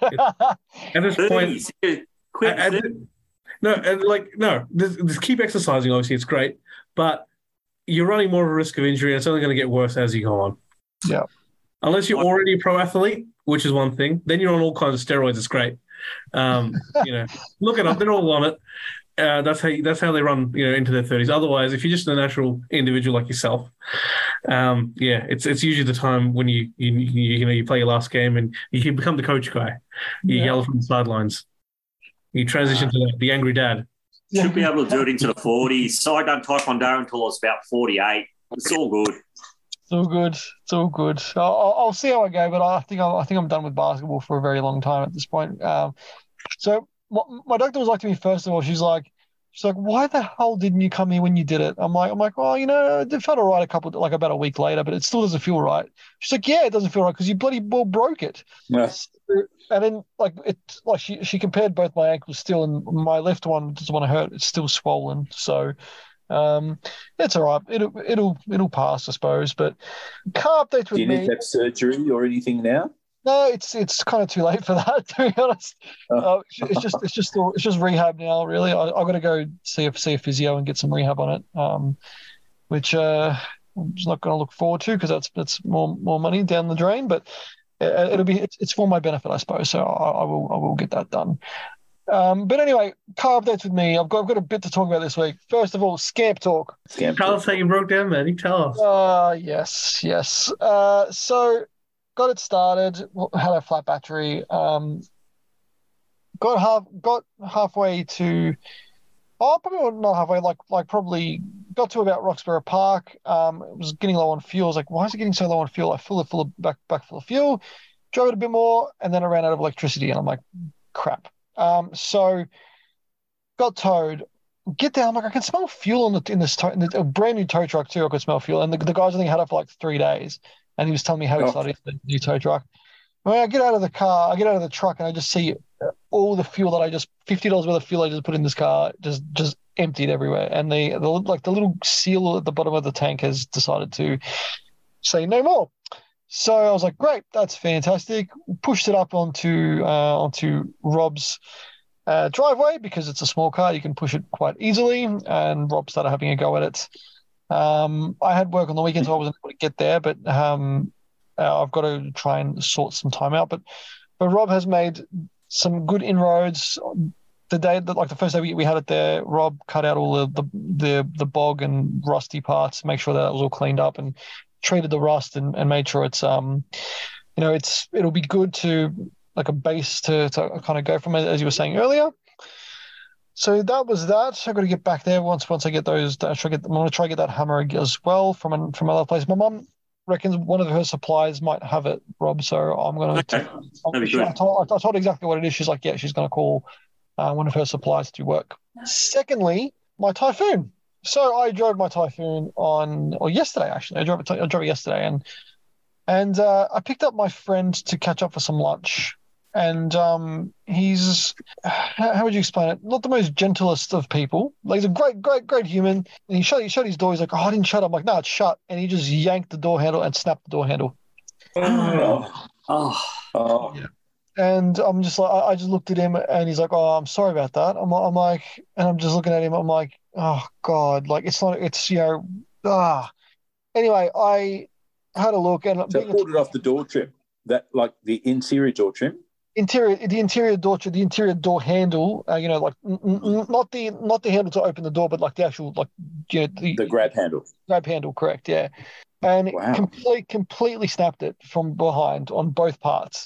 At this point, quit. At, at, no, and like no, this, this keep exercising. Obviously, it's great, but you're running more of a risk of injury, and it's only going to get worse as you go on. Yeah, unless you're already a pro athlete, which is one thing. Then you're on all kinds of steroids. It's great. Um, you know, look it up. They're all on it. Uh, that's how you, that's how they run, you know, into their thirties. Otherwise, if you're just a natural individual like yourself, um, yeah, it's it's usually the time when you you you, you know you play your last game and you can become the coach guy. You yeah. yell from the sidelines. You transition uh, to the, the angry dad. Should be able to do it into the forties. So I done Taekwondo until I was about forty-eight. It's all good. It's all good. It's all good. I'll, I'll see how I go, but I think I'm, I think I'm done with basketball for a very long time at this point. Um, so. My doctor was like to me, first of all, she's like, she's like, why the hell didn't you come here when you did it? I'm like, I'm like, oh, you know, it felt all right a couple, like about a week later, but it still doesn't feel right. She's like, yeah, it doesn't feel right because you bloody well broke it. Yes. And then like it, like she she compared both my ankles still, and my left one doesn't want to hurt. It's still swollen, so um, it's all right. It'll it'll it'll pass, I suppose. But car updates with me. Do you need to have surgery or anything now? No, it's it's kind of too late for that, to be honest. Oh. Uh, it's just it's just it's just rehab now, really. I I got to go see a see a physio and get some rehab on it, um, which uh, I'm just not going to look forward to because that's that's more more money down the drain. But it, it'll be it's, it's for my benefit, I suppose. So I, I will I will get that done. Um, but anyway, car updates with me. I've got I've got a bit to talk about this week. First of all, Scamp Talk. Scamp Tell talk. us how you broke down, Matty. Tell us. Uh yes, yes. Uh, so. Got it started, had a flat battery, um, got half got halfway to oh probably not halfway, like like probably got to about Roxburgh Park. Um, it was getting low on fuel. I was like, why is it getting so low on fuel? I fill it full of back back full of fuel, drove it a bit more, and then I ran out of electricity, and I'm like, crap. Um, so got towed. Get there, I'm like, I can smell fuel in the in this tow, in the, a brand new tow truck too. I could smell fuel, and the, the guys I think had it for like three days. And he was telling me how excited oh. the new tow truck. When I get out of the car, I get out of the truck, and I just see all the fuel that I just fifty dollars worth of fuel I just put in this car just just emptied everywhere. And the, the like the little seal at the bottom of the tank has decided to say no more. So I was like, great, that's fantastic. Pushed it up onto uh, onto Rob's uh, driveway because it's a small car. You can push it quite easily. And Rob started having a go at it. Um, I had work on the weekend, so I wasn't able to get there, but um, Uh, I've got to try and sort some time out. But but Rob has made some good inroads. The day that, like the first day we, we had it there, Rob cut out all the, the the the bog and rusty parts, make sure that it was all cleaned up, and treated the rust and, and made sure it's um, you know, it's it'll be good to like a base to to kind of go from, as you were saying earlier. So that was that. I've got to get back there once once I get those. I try get, I'm going to try to get that hammer as well from an, from another place. My mum reckons one of her suppliers might have it, Rob. So I'm going to. Okay. That'd be good. I told, I told her exactly what it is. She's like, yeah, she's going to call uh, one of her suppliers to work. Secondly, my Typhoon. So I drove my Typhoon on, or yesterday actually. I drove it. I drove it yesterday, and and uh, I picked up my friend to catch up for some lunch. And um, he's, how, how would you explain it? Not the most gentlest of people. Like, he's a great, great, great human. And he shut, he shut his door. He's like, oh, I didn't shut. I'm like, no, it's shut. And he just yanked the door handle and snapped the door handle. Oh, oh, Oh, Yeah. And I'm just like, I, I just looked at him and he's like, oh, I'm sorry about that. I'm, I'm like, and I'm just looking at him. I'm like, oh, God. Like, it's not, it's, you know, ah. Anyway, I had a look and so I pulled it off the door trim. That, like the interior door trim? Interior, the interior door, the interior door handle. Uh, you know, like n- n- not the not the handle to open the door, but like the actual, like, you know, the, The grab handle. grab handle. Correct, yeah. And Wow. complete, completely snapped it from behind on both parts.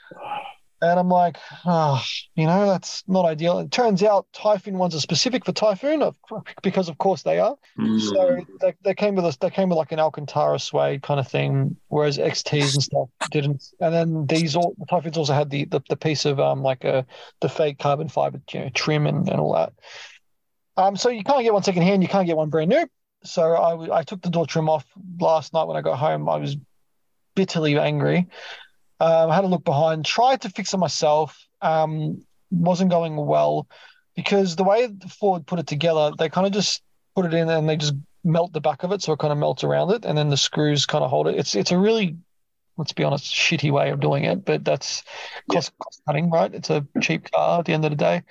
And I'm like, oh, you know, that's not ideal. It turns out Typhoon ones are specific for Typhoon, of- because of course they are. Mm. So they, they came with us. They came with like an Alcantara suede kind of thing, whereas X Ts and stuff didn't. And then these all the Typhoons also had the, the the piece of um like a the fake carbon fiber, you know, trim and, and all that. Um, so you can't get one second hand. You can't get one brand new. So I w- I took the door trim off last night when I got home. I was bitterly angry. Um, I had a look behind, tried to fix it myself. Um, wasn't going well because the way Ford put it together, they kind of just put it in and they just melt the back of it, so it kind of melts around it, and then the screws kind of hold it. It's it's a really, let's be honest, shitty way of doing it, but that's cost, cost cutting, right? It's a cheap car at the end of the day.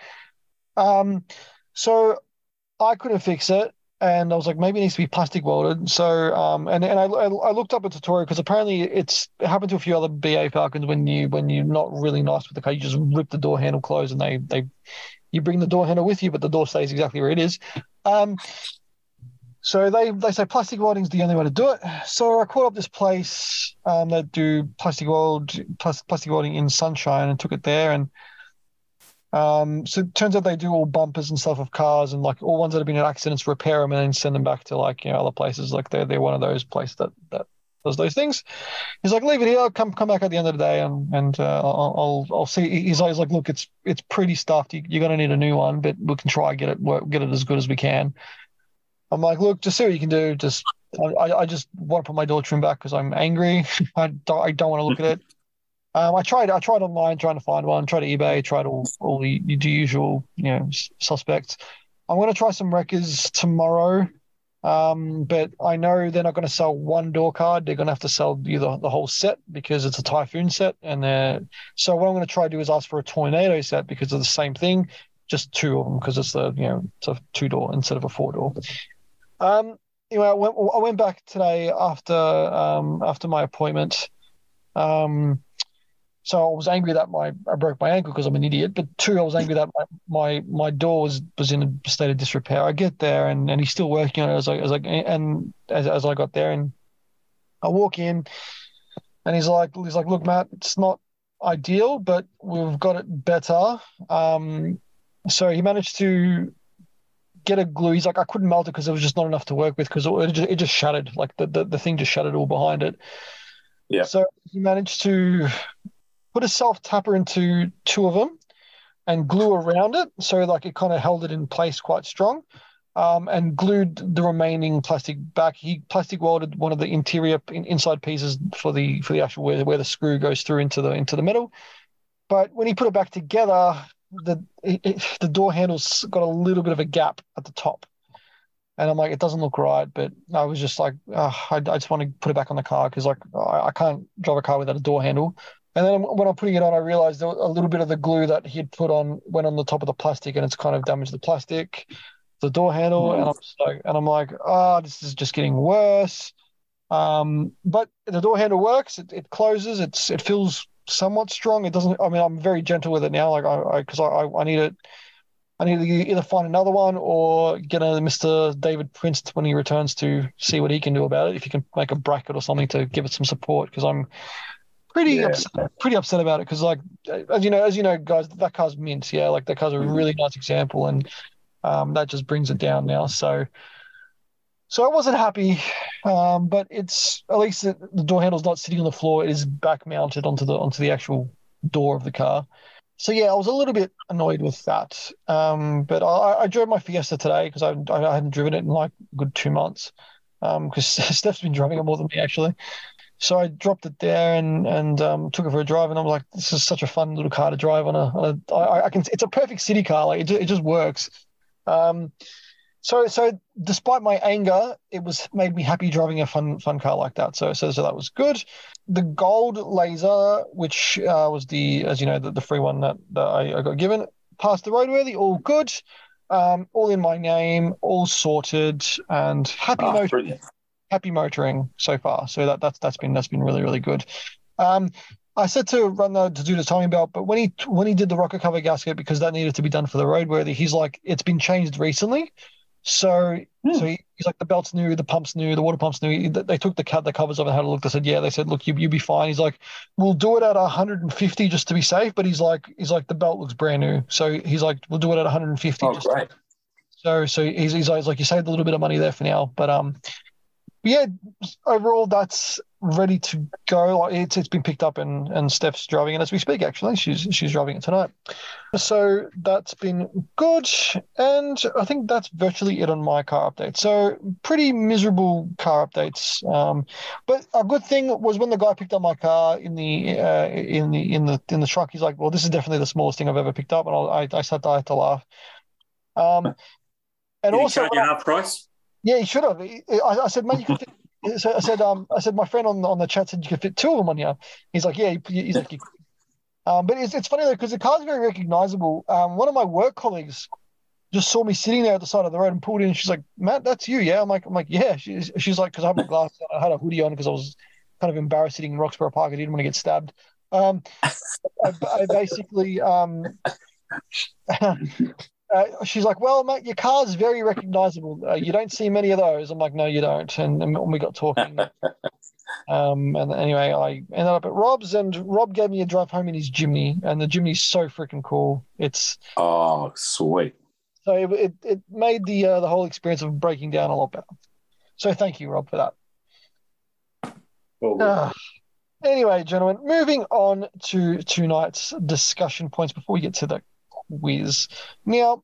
Um, so I couldn't fix it. And I was like, maybe it needs to be plastic welded. So, um, and and I, I looked up a tutorial because apparently it's it happened to a few other B A Falcons when you when you're not really nice with the car, you just rip the door handle closed and they they you bring the door handle with you, but the door stays exactly where it is. Um, so they they say plastic welding is the only way to do it. So I called up this place um, that do plastic weld plas- plastic welding in Sunshine and took it there. And Um, so it turns out they do all bumpers and stuff of cars and like all ones that have been in accidents, repair them and then send them back to like, you know, other places. Like they're, they're one of those places that, that does those things. He's like, leave it here. I'll come, come back at the end of the day and, and, uh, I'll, I'll, I'll see. He's always like, look, it's, it's pretty stuffed. You, you're going to need a new one, but we can try get it, work, get it as good as we can. I'm like, look, just see what you can do. Just, I, I just want to put my door trim back because I'm angry. I don't, I don't want to look at it. Um, I tried. I tried online, trying to find one. Tried eBay. Tried all all the, the usual, you know, suspects. I'm going to try some wreckers tomorrow, um, but I know they're not going to sell one door card. They're going to have to sell you the, the whole set because it's a Typhoon set. And they're, so what I'm going to try to do is ask for a Tornado set because of the same thing, just two of them because it's the you know it's a two door instead of a four door. Um. Anyway, I went. I went back today after um after my appointment. Um. So I was angry that my I broke my ankle because I'm an idiot. But two, I was angry that my my, my door was, was in a state of disrepair. I get there and, and he's still working on it as I as I and as, as I got there and I walk in and he's like he's like look Matt, it's not ideal, but we've got it better. Um, so he managed to get a glue. He's like I couldn't melt it because there was just not enough to work with because it just, it just shattered. Like the, the the thing just shattered all behind it. Yeah. So he managed to put a self tapper into two of them and glue around it. So like it kind of held it in place quite strong, um, and glued the remaining plastic back. He plastic welded one of the interior in, inside pieces for the, for the actual, where, where the screw goes through into the, into the metal. But when he put it back together, the, it, it, the door handle's got a little bit of a gap at the top. And I'm like, it doesn't look right. But I was just like, oh, I, I just want to put it back on the car because like I, I can't drive a car without a door handle. And then when I'm putting it on, I realized there was a little bit of the glue that he'd put on went on the top of the plastic, and it's kind of damaged the plastic, the door handle. And I'm just like, and I'm like, oh, this is just getting worse. Um, but the door handle works. It, it closes. It's it feels somewhat strong. It doesn't. I mean, I'm very gentle with it now. Like I, because I, I, I need it. I need to either find another one or get a Mister David Prince when he returns to see what he can do about it. If he can make a bracket or something to give it some support, because I'm pretty Yeah. upset, pretty upset about it. Because like as you know, as you know, guys, that car's mint. Yeah, like that car's a really nice example, and um, that just brings it down now. So, so I wasn't happy, um, but it's at least the, the door handle's not sitting on the floor. It is back mounted onto the onto the actual door of the car. So yeah, I was a little bit annoyed with that. Um, but I, I drove my Fiesta today because I, I hadn't driven it in like a good two months. Um, because Steph's been driving it more than me actually. So I dropped it there and and um, took it for a drive, and I'm like, this is such a fun little car to drive on a. On a I, I can. It's a perfect city car. Like it, ju- it just works. Um, so so despite my anger, it was made me happy driving a fun fun car like that. So so so that was good. The gold laser, which uh, was the, as you know, the, the free one that, that I, I got given, passed the roadworthy, all good, um, all in my name, all sorted, and happy Oh, motor, brilliant. happy motoring so far. So that that's that's been that's been really really good. Um, I said to run the to do the timing belt, but when he when he did the rocker cover gasket, because that needed to be done for the roadworthy, he's like, it's been changed recently. So, Hmm. so he, he's like, the belt's new, the pump's new, the water pump's new. He- They took the cut, the covers off and had a look. They said, yeah. They said, look, you you'll be fine. He's like, we'll do it at one hundred fifty just to be safe. But he's like, he's like, the belt looks brand new. So he's like, we'll do it at one hundred fifty. Oh, just great. so, so he's, he's like, you saved a little bit of money there for now. But um, yeah, overall that's ready to go. Like it's it's been picked up and and Steph's driving it as we speak. Actually, she's she's driving it tonight. So that's been good, and I think that's virtually it on my car update. So pretty miserable car updates. Um, but a good thing was when the guy picked up my car in the uh, in the in the in the truck. He's like, "Well, this is definitely the smallest thing I've ever picked up," and I I sat there, I had to laugh. Um, and Did he also charge you half price? yeah, he should have. He- I, I said, man, you could fit. So I said, um, I said, my friend on on the chat said you could fit two of them on you. He's like, yeah. He, he's like, you could. Um, but it's it's funny though because the car's very recognizable. Um, one of my work colleagues just saw me sitting there at the side of the road and pulled in. And she's like, Matt, that's you, yeah? I'm like, I'm like, yeah. She's she's like, because I had my glasses, on, I had a hoodie on because I was kind of embarrassed sitting in Roxborough Park. I didn't want to get stabbed. Um, I, I basically um. Uh, she's like, well, mate, your car's very recognizable. Uh, you don't see many of those. I'm like, no, you don't. And, and we got talking. um, and anyway, I ended up at Rob's, and Rob gave me a drive home in his Jimny, and the Jimny's so freaking cool. It's Oh, sweet. so it it, it made the uh, the whole experience of breaking down a lot better. So thank you, Rob, for that. Well, Uh, anyway, gentlemen, moving on to tonight's discussion points before we get to the quiz. Now,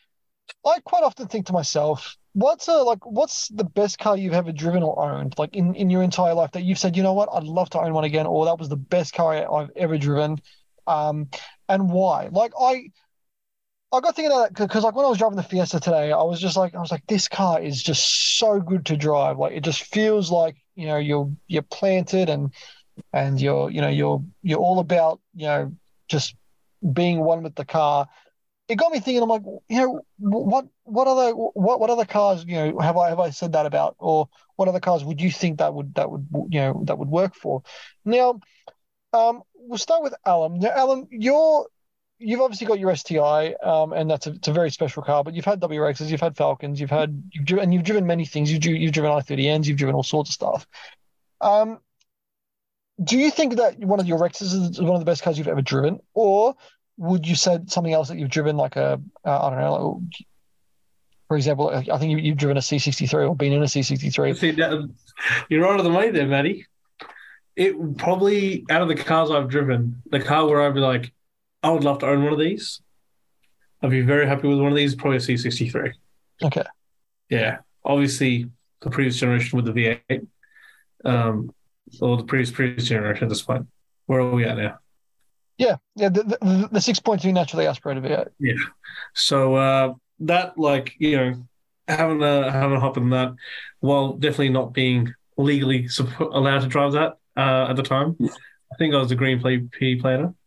I quite often think to myself, what's a like what's the best car you've ever driven or owned, like in, in your entire life that you've said, you know what, I'd love to own one again, or that was the best car I, I've ever driven, um, and why? Like I I got thinking of that because like when I was driving the Fiesta today, I was just like I was like, this car is just so good to drive. Like it just feels like, you know, you're you're planted and and you're you know you're you're all about, you know, just being one with the car. It got me thinking. I'm like, you know, what what other what what other cars, you know, have I have I said that about, or what other cars would you think that would that would you know that would work for? Now, um, we'll start with Alan. Now, Alan, you're you've obviously got your S T I, um, and that's a, it's a very special car. But you've had W R Xs, you've had Falcons, you've had you've driven, and you've driven many things. You've dri- you've driven I thirty Ns, you've driven all sorts of stuff. Um, do you think that one of your Rexes is one of the best cars you've ever driven, or would you say something else that you've driven, like a, uh, I don't know, like, for example, I think you, you've driven a C sixty-three or been in a C sixty-three. See, that, you're right on the way there, Matty. It probably, out of the cars I've driven, the car where I'd be like, I would love to own one of these. I'd be very happy with one of these, probably a C sixty-three. Okay. Yeah. Obviously, the previous generation with the V eight, um, or the previous previous generation at this point. Where are we at now? Yeah, yeah, the, the, the six point two naturally aspirated V eight. Yeah. So uh, that, like, you know, having a having a hop in that, while definitely not being legally supp- allowed to drive that uh, at the time, I think I was a green play P plater.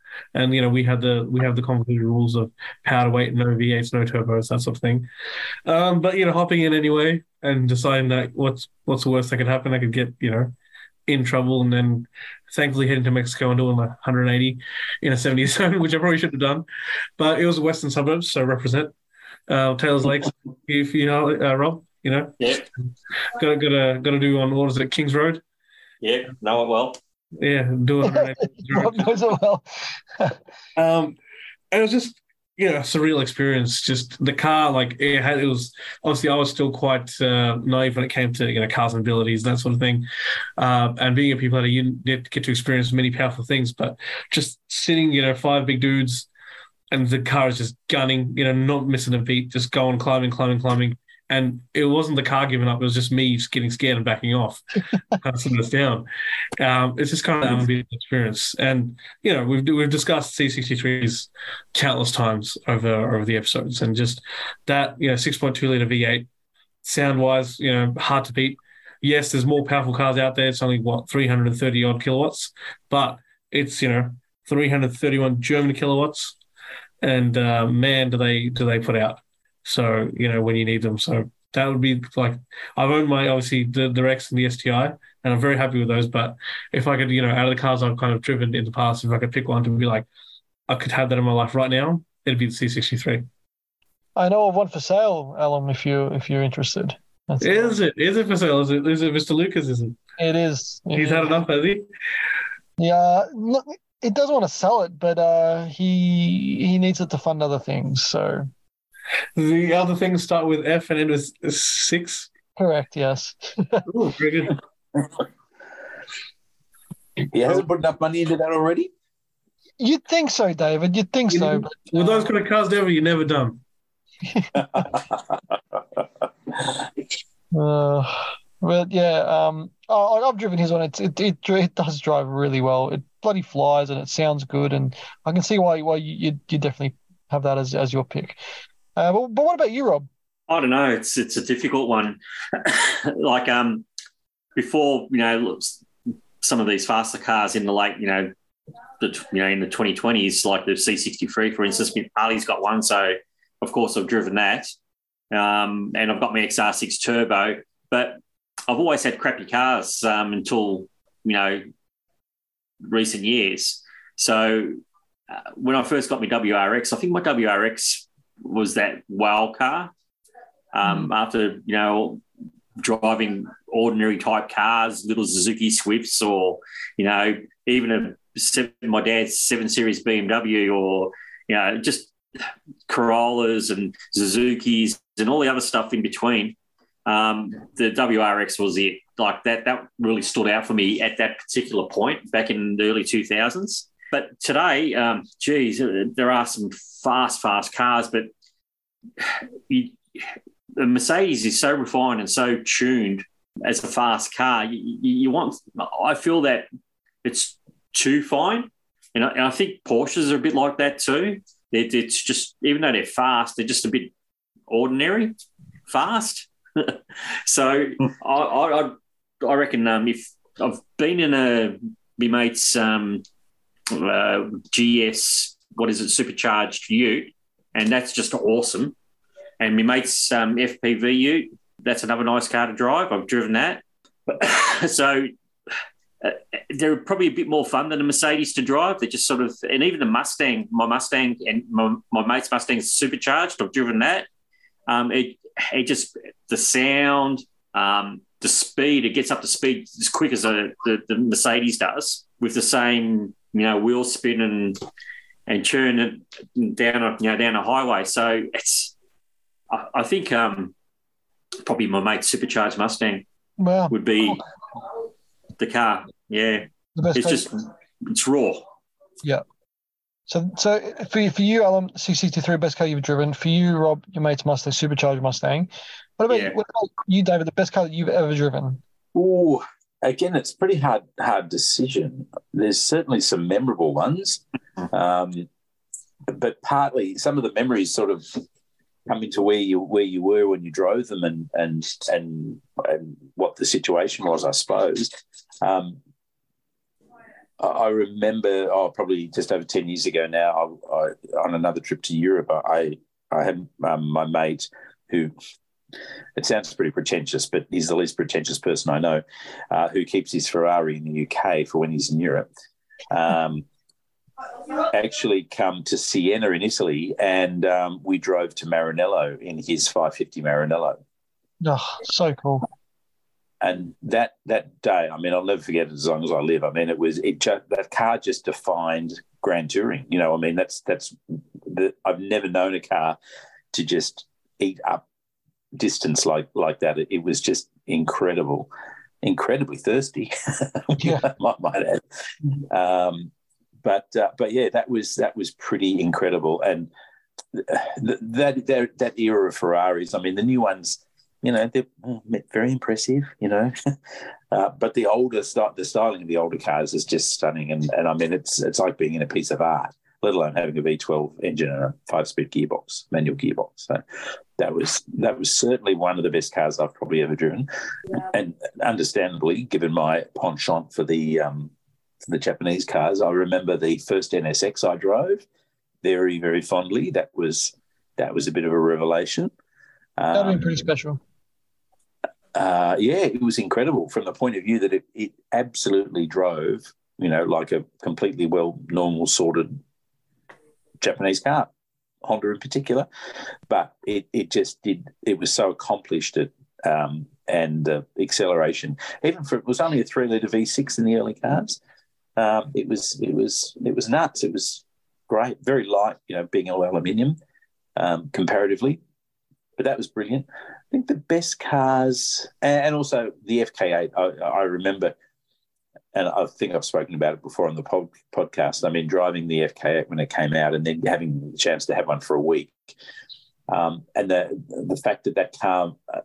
And you know, we had the we have the complicated rules of power to weight, no V eights, no turbos, that sort of thing. Um, but you know, hopping in anyway and deciding that what's what's the worst that could happen, I could get you know in trouble, and then thankfully heading to Mexico and doing like one hundred eighty in a seventy zone, which I probably should have done. But it was the western suburbs, so represent uh, Taylor's Lakes. If you know, uh, Rob, you know, Yeah, gotta gotta gotta do on what is it, Kings Road? yeah, know it well. Yeah, do one hundred eighty. Rob knows it well. Um, and it was just, you know, a surreal experience. Just the car, like it had, it was obviously I was still quite uh, naive when it came to you know cars and abilities, that sort of thing. Uh, and being a people that you did get to experience many powerful things, but just sitting, you know, five big dudes, and the car is just gunning, you know, not missing a beat, just going climbing, climbing, climbing. And it wasn't the car giving up; it was just me just getting scared and backing off, kind of sitting us down. Um, it's just kind of an unbelievable experience, and you know we've we've discussed C sixty-threes countless times over over the episodes, and just that you know six point two liter V eight, sound wise, you know hard to beat. Yes, there's more powerful cars out there. It's only what three hundred thirty odd kilowatts, but it's you know three hundred thirty-one German kilowatts, and uh, man, do they do they put out. So, you know, when you need them. So that would be like, I've owned my, obviously, the, the Rex and the S T I, and I'm very happy with those. But if I could, you know, out of the cars I've kind of driven in the past, if I could pick one to be like, I could have that in my life right now, it'd be the C sixty-three. I know of one for sale, Alan, if, you, if you're interested. That's is it? Is it for sale? Is it, is it Mister Lucas, is it? It is. It He's is. had enough, has he? Yeah. Look, it doesn't want to sell it, but uh, he he needs it to fund other things. So The other things start with F and end with six. correct, yes. Ooh, very good. He hasn't put enough money into that already? You'd think so, David. You'd think You so. know, But, with uh, those kind of cars, David, you're never done. Uh, but yeah, um, oh, I've driven his one. It's, it it it does drive really well. It bloody flies and it sounds good, and I can see why why you you you definitely have that as as your pick. Uh, but, but what about you, Rob? I don't know. It's it's a difficult one. like um, before, you know, some of these faster cars in the late, you know, the you know in the twenty twenties, like the C sixty-three, for instance. Harley's got one, so of course I've driven that, um, and I've got my X R six Turbo. But I've always had crappy cars um, until you know recent years. So uh, when I first got my W R X, I think my W R X was that wow car. Um, mm. After, you know, driving ordinary type cars, little Suzuki Swifts, or, you know, even a seven, my dad's seven series B M W, or, you know, just Corollas and Suzukis and all the other stuff in between. Um, the W R X was it. Like that, that really stood out for me at that particular point back in the early two thousands. But today, um, geez, there are some fast, fast cars, but you, the Mercedes is so refined and so tuned as a fast car. You, you want, I feel that it's too fine, and I, and I think Porsches are a bit like that too. It, it's just, even though they're fast, they're just a bit ordinary fast. so I, I, I reckon um, if I've been in a my mate's um, uh, G S, what is it, supercharged Ute, and that's just awesome. And my mate's um, F P V Ute, that's another nice car to drive. I've driven that. so uh, they're probably a bit more fun than a Mercedes to drive. They're just sort of, and even the Mustang, my Mustang and my, my mate's Mustang is supercharged. I've driven that. Um, it, it just, the sound, um, the speed, it gets up to speed as quick as a, the, the Mercedes does, with the same, you know, wheel spin and and churn it down a, you know, down a highway. So it's, I, I think um, probably my mate's supercharged Mustang Wow. would be the car. Yeah, The best it's car- just, it's raw. Yeah. So, so for you, for you, Alan, C sixty-three, best car you've driven. For you, Rob, your mate's Mustang, supercharged Mustang. What about, Yeah. what about you, David, the best car that you've ever driven? Ooh, again, it's a pretty hard, hard decision. There's certainly some memorable ones, um, but partly some of the memories sort of come into where you where you were when you drove them, and and and, and what the situation was, I suppose. Um, I I remember, oh, probably just over ten years ago now, I, I, on another trip to Europe, I I had um, my mate who, it sounds pretty pretentious, but he's the least pretentious person I know, uh, who keeps his Ferrari in the U K for when he's in Europe. Um, actually come to Siena in Italy, and um, we drove to Maranello in his five fifty Maranello. Oh, so cool. And that that day, I mean, I'll never forget it as long as I live. I mean, it was it just, that car just defined Grand Touring. You know, I mean, that's that's the, I've never known a car to just eat up distance like like that. It, it was just incredible, incredibly thirsty. Yeah, might, might add. Um, but uh, but yeah, that was that was pretty incredible, and that that that era of Ferraris. I mean, the new ones. You know, they're very impressive, you know. uh, but the older style, the styling of the older cars is just stunning. And, and I mean, it's it's like being in a piece of art, let alone having a V twelve engine and a five-speed gearbox, manual gearbox. So that was that was certainly one of the best cars I've probably ever driven. And understandably, given my penchant for the um, for the Japanese cars, I remember the first N S X I drove very, very fondly. That was that was a bit of a revelation. Um, that'd been pretty special. Uh, yeah, it was incredible from the point of view that it, it absolutely drove, you know, like a completely well normal sorted Japanese car, Honda in particular. But it, it just did, it was so accomplished at, um, and the acceleration, even for, it was only a three litre V six in the early cars. Um, it was, it was, it was nuts. It was great, very light, you know, being all aluminium um, comparatively. But that was brilliant. I think the best cars, and also the F K eight, I, I remember, and I think I've spoken about it before on the pod, podcast. I mean, driving the F K eight when it came out and then having the chance to have one for a week. Um, and the the fact that that car, uh,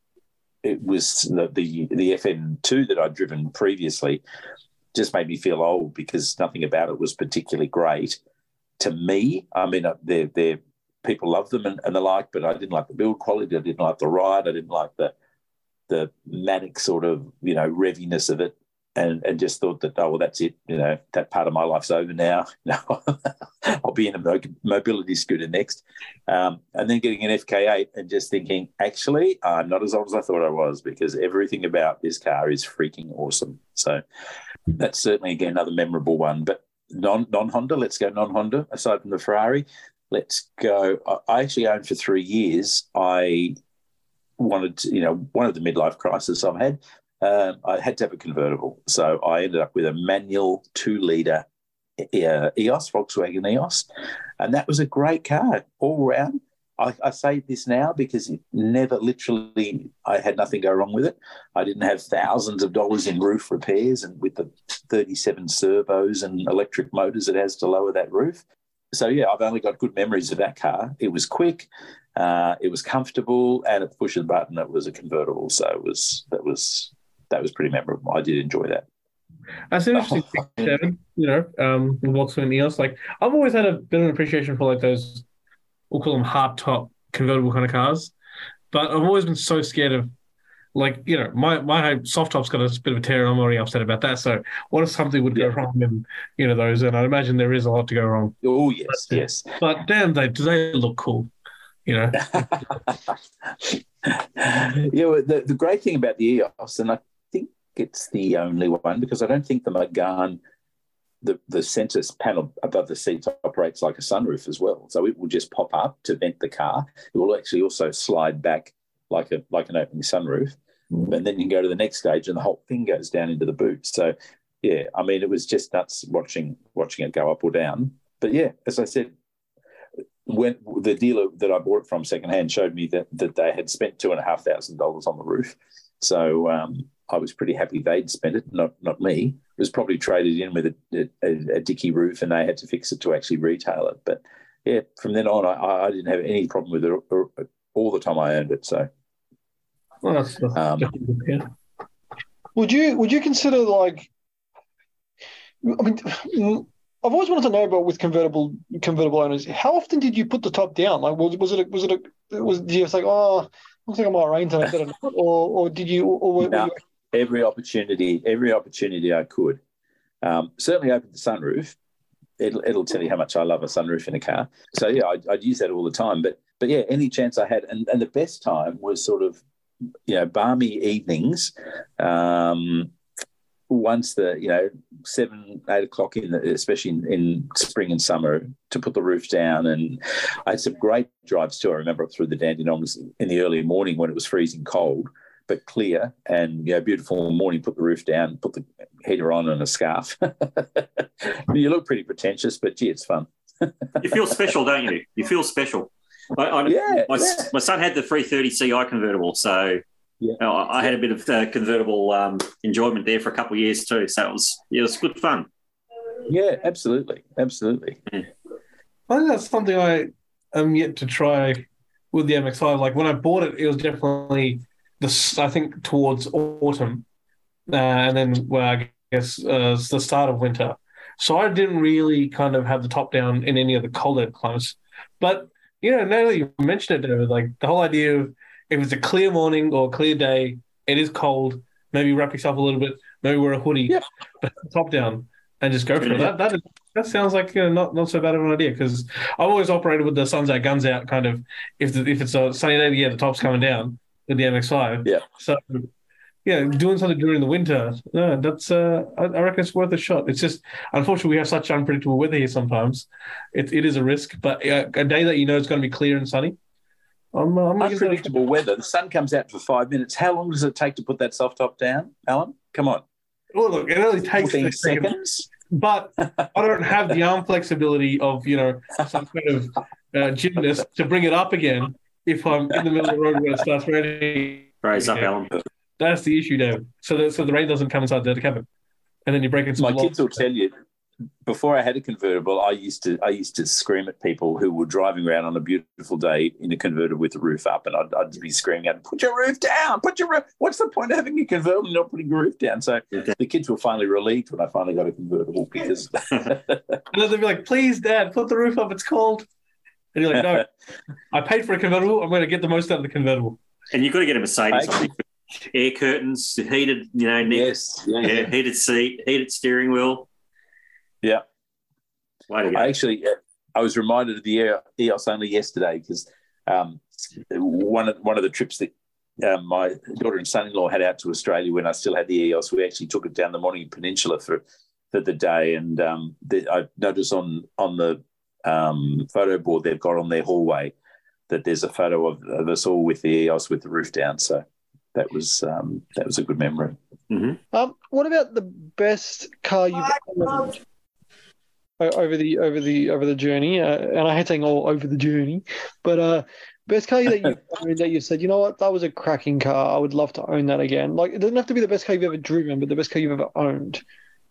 it was the, the, the F N two that I'd driven previously, just made me feel old because nothing about it was particularly great. To me, I mean, they're, they're people love them and, and the like, but I didn't like the build quality. I didn't like the ride. I didn't like the the manic sort of, you know, reviness of it, and, and just thought that, oh, well, that's it. You know, that part of my life's over now. No, I'll be in a mobility scooter next. Um, and then getting an F K eight and just thinking, actually, I'm not as old as I thought I was because everything about this car is freaking awesome. So that's certainly, again, another memorable one. But non, non-Honda, let's go non-Honda, aside from the Ferrari. Let's go. I actually owned for three years. I wanted to, you know, one of the midlife crises I've had, um, I had to have a convertible. So I ended up with a manual two-litre uh, E O S, Volkswagen E O S, and that was a great car all round. I, I say this now because it never literally, I had nothing go wrong with it. I didn't have thousands of dollars in roof repairs and with the thirty-seven servos and electric motors it has to lower that roof. So, yeah, I've only got good memories of that car. It was quick, uh, it was comfortable, and at the push of the button, it was a convertible. So it was that was that was pretty memorable. I did enjoy that. That's an interesting sixty-seven, you know, um, with Volkswagen E O S. Like, I've always had a bit of an appreciation for like those, we'll call them hard top convertible kind of cars, but I've always been so scared of, like, you know, my my soft top's got a bit of a tear, and I'm already upset about that. So, what if something would go yeah. wrong in, you know, those? And I imagine there is a lot to go wrong. Oh yes, but, yes. But damn, they do they look cool, you know? Yeah, well, the the great thing about the E O S, and I think it's the only one because I don't think the Megane, the the centre panel above the seats operates like a sunroof as well. So it will just pop up to vent the car. It will actually also slide back like a like an opening sunroof. And then you can go to the next stage and the whole thing goes down into the boot. So, yeah, I mean, it was just nuts watching watching it go up or down. But, yeah, as I said, when the dealer that I bought it from secondhand showed me that, that they had spent two thousand five hundred dollars on the roof. So um, I was pretty happy they'd spent it, not not me. It was probably traded in with a, a, a dicky roof and they had to fix it to actually retail it. But, yeah, from then on, I, I didn't have any problem with it all the time I owned it. So. Well, that's, that's um, yeah. Would you would you consider, like, I mean, I've always wanted to know about with convertible convertible owners, how often did you put the top down? Like, was, was it a, was it a, was did you just like, oh, looks like I might rain tonight, better not, or or did you or, or no, you... every opportunity every opportunity I could, Um, certainly open the sunroof. It'll, it'll tell you how much I love a sunroof in a car. So, yeah, I'd, I'd use that all the time. But, but yeah, any chance I had. And, and the best time was sort of, you know, balmy evenings. Um, once the, you know, seven, eight o'clock, in the, especially in, in spring and summer, to put the roof down. And I had some great drives too. I remember up through the Dandenongs in the early morning when it was freezing cold, but clear and, you know, beautiful morning, put the roof down, put the heater on and a scarf. You look pretty pretentious, but gee, it's fun. You feel special, don't you? You feel special. I, I, yeah, my, yeah. my son had the three thirty C I convertible, so yeah. you know, I, I had a bit of uh, convertible um, enjoyment there for a couple of years too. So it was, yeah, it was good fun. Yeah, absolutely, absolutely. I think that's something I am yet to try with the M X five. Like when I bought it, it was definitely the I think towards autumn, uh, and then well, I guess uh, it's the start of winter. So I didn't really kind of have the top down in any of the colder climates. But you know, now that you mentioned it, David, like the whole idea of if it's a clear morning or a clear day, it is cold. Maybe wrap yourself a little bit. Maybe wear a hoodie, yeah. but top down and just go for it. That that is, that sounds like you know, not not so bad of an idea because I've always operated with the sun's out, guns out kind of. If the, if it's a sunny day, yeah, the top's coming down with the M X five. Yeah. So yeah, doing something during the winter, no, that's uh, I, I reckon it's worth a shot. It's just unfortunately we have such unpredictable weather here sometimes. It it is a risk, but uh, a day that you know is going to be clear and sunny. I'm, uh, I'm unpredictable weather. The sun comes out for five minutes. How long does it take to put that soft top down, Alan? Come on. Well, look, it only takes fourteen seconds. But I don't have the arm flexibility of, you know, some kind of uh, gymnast to bring it up again if I'm in the middle of the road when it starts raining. Raise up, Alan. That's the issue, David. So that so the rain doesn't come inside the cabin, and then you break into my the kids will tell you. Before I had a convertible, I used to I used to scream at people who were driving around on a beautiful day in a convertible with the roof up, and I'd, I'd be screaming at them, "Put your roof down! Put your roof! What's the point of having a convertible and not putting your roof down?" So okay. The kids were finally relieved when I finally got a convertible because. And then they'd be like, "Please, Dad, put the roof up. It's cold." And you're like, "No, I paid for a convertible. I'm going to get the most out of the convertible." And you've got to get a Mercedes. Actually, air curtains, heated, you know, neck, yes, yeah, yeah, yeah. heated seat, heated steering wheel. Yeah. Way to go. I actually, I was reminded of the E O S only yesterday because um, one of one of the trips that um, my daughter and son-in-law had out to Australia when I still had the E O S, we actually took it down the Mornington Peninsula for for the day, and um, the, I noticed on on the um, photo board they've got on their hallway that there's a photo of, of us all with the E O S with the roof down. So that was um, that was a good memory. Mm-hmm. Um, what about the best car you've owned over the over the over the journey? Uh, and I hate saying all over the journey, but uh, best car that you owned that you said, you know what, that was a cracking car. I would love to own that again. Like it doesn't have to be the best car you've ever driven, but the best car you've ever owned.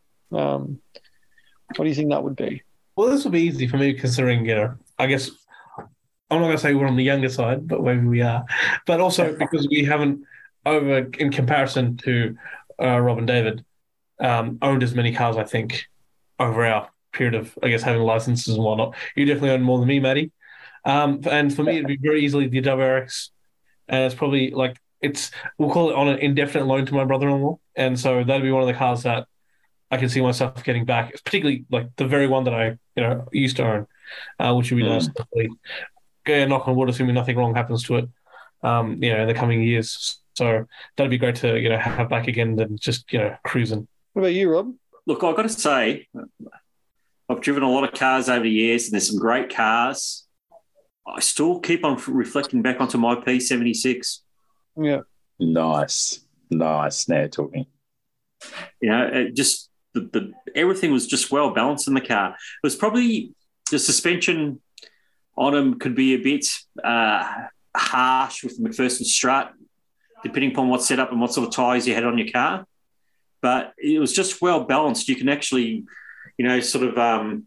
Um, what do you think that would be? Well, this will be easy for me considering, you know, I guess I'm not going to say we're on the younger side, but maybe we are. But also because we haven't, over in comparison to uh, Rob and David, um, owned as many cars, I think, over our period of, I guess, having licenses and whatnot. You definitely own more than me, Matty. Um, and for me, it'd be very easily the W R X. And it's probably like, it's, we'll call it on an indefinite loan to my brother-in-law. And so that'd be one of the cars that I can see myself getting back, particularly like the very one that I, you know, used to own, uh, which would be mm. nice. Hopefully. Yeah, knock on wood, assuming nothing wrong happens to it, um, you know, in the coming years. So that'd be great to, you know, have back again and just, you know, cruising. What about you, Rob? Look, I've got to say, I've driven a lot of cars over the years, and there's some great cars. I still keep on reflecting back onto my P seventy-six. Yeah. Nice. Nice. Now talking. You know, it just the, the everything was just well balanced in the car. It was probably the suspension on them could be a bit uh, harsh with the McPherson strut, depending upon what setup and what sort of tyres you had on your car. But it was just well balanced. You can actually, you know, sort of um,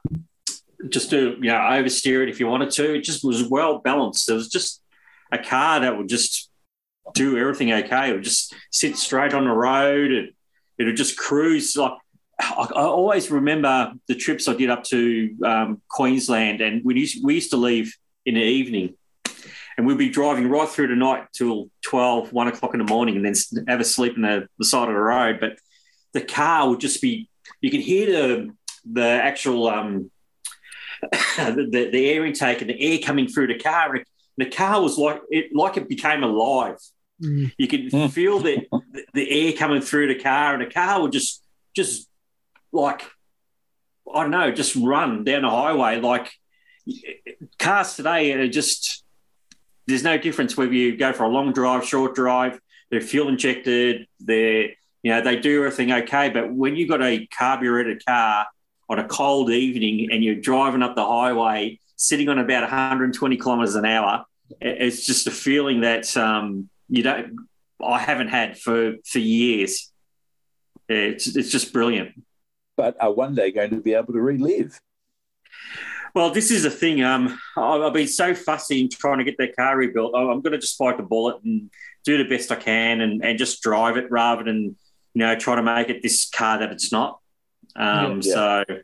just do, you know, oversteer it if you wanted to. It just was well balanced. It was just a car that would just do everything okay. It would just sit straight on the road. It, it would just cruise. Like I, I always remember the trips I did up to um, Queensland, and we used, we used to leave in the evening, and we'd be driving right through the night till twelve, one o'clock in the morning, and then have a sleep on the, the side of the road. But the car would just be you could hear the the actual um, the, the the air intake and the air coming through the car. The car was like it like it became alive. Mm. You could mm. feel the the air coming through the car, and the car would just just like I don't know, just run down the highway. Like cars today are just there's no difference whether you go for a long drive, short drive. They're fuel injected. They're you know they do everything okay, but when you've got a carbureted car on a cold evening and you're driving up the highway, sitting on about one hundred twenty kilometres an hour, it's just a feeling that um, you don't. I haven't had for for years. It's it's just brilliant. But are one day going to be able to relive? Well, this is the thing. Um, I've been so fussy in trying to get that car rebuilt. I'm going to just bite the bullet and do the best I can and, and just drive it rather than you know try to make it this car that it's not. Um, yeah, yeah. So,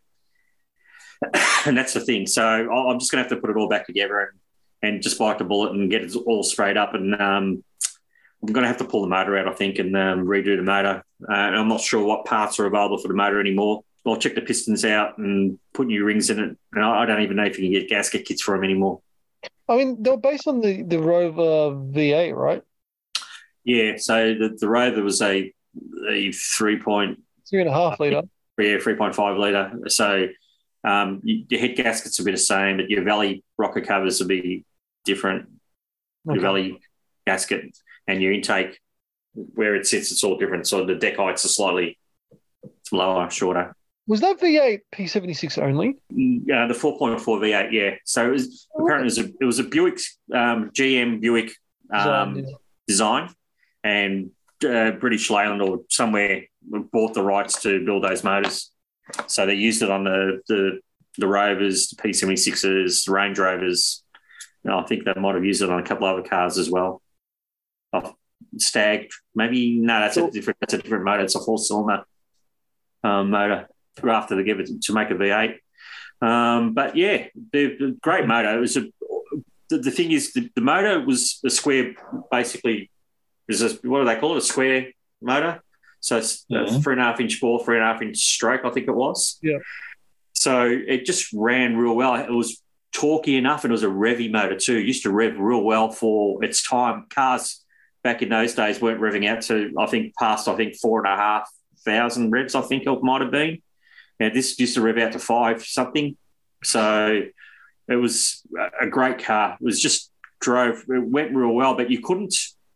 and that's the thing. So I'm just going to have to put it all back together and, and just bite the bullet and get it all straight up. And um, I'm going to have to pull the motor out, I think, and um, redo the motor. Uh, and I'm not sure what parts are available for the motor anymore. I'll check the pistons out and put new rings in it. And I don't even know if you can get gasket kits for them anymore. I mean, they're based on the, the Rover V eight, right? Yeah. So the, the Rover was a, a three point... Three and a half litre. Yeah, three point five litre. So um, you, your head gaskets will be the same, but your valley rocker covers will be different. Okay. Your valley gasket and your intake, where it sits, it's all different. So the deck heights are slightly lower, shorter. Was that V eight P seventy-six only? Yeah, the four point four V eight, yeah. So it was oh. apparently it was a, it was a Buick, um, G M Buick um, design, yeah. design, and uh, British Leyland or somewhere bought the rights to build those motors. So they used it on the the, the Rovers, the P seventy-sixes, Range Rovers. You know, I think they might have used it on a couple of other cars as well. Oh, Stag, maybe no, that's a different that's a different motor. It's a four cylinder um, motor. After they give it to make a V eight, um, but yeah, the, the great motor. It was a, the, the thing is the, the motor was a square, basically. Is a, what do they call it? A square motor. So it's mm-hmm. a three and a half inch bore, three and a half inch stroke. I think it was. Yeah. So it just ran real well. It was torquey enough, and it was a revvy motor too. It used to rev real well for its time. Cars back in those days weren't revving out to I think past I think four and a half thousand revs. I think it might have been. Now, this used to rev out to five something. So it was a great car. It was just drove, it went real well, but you couldn't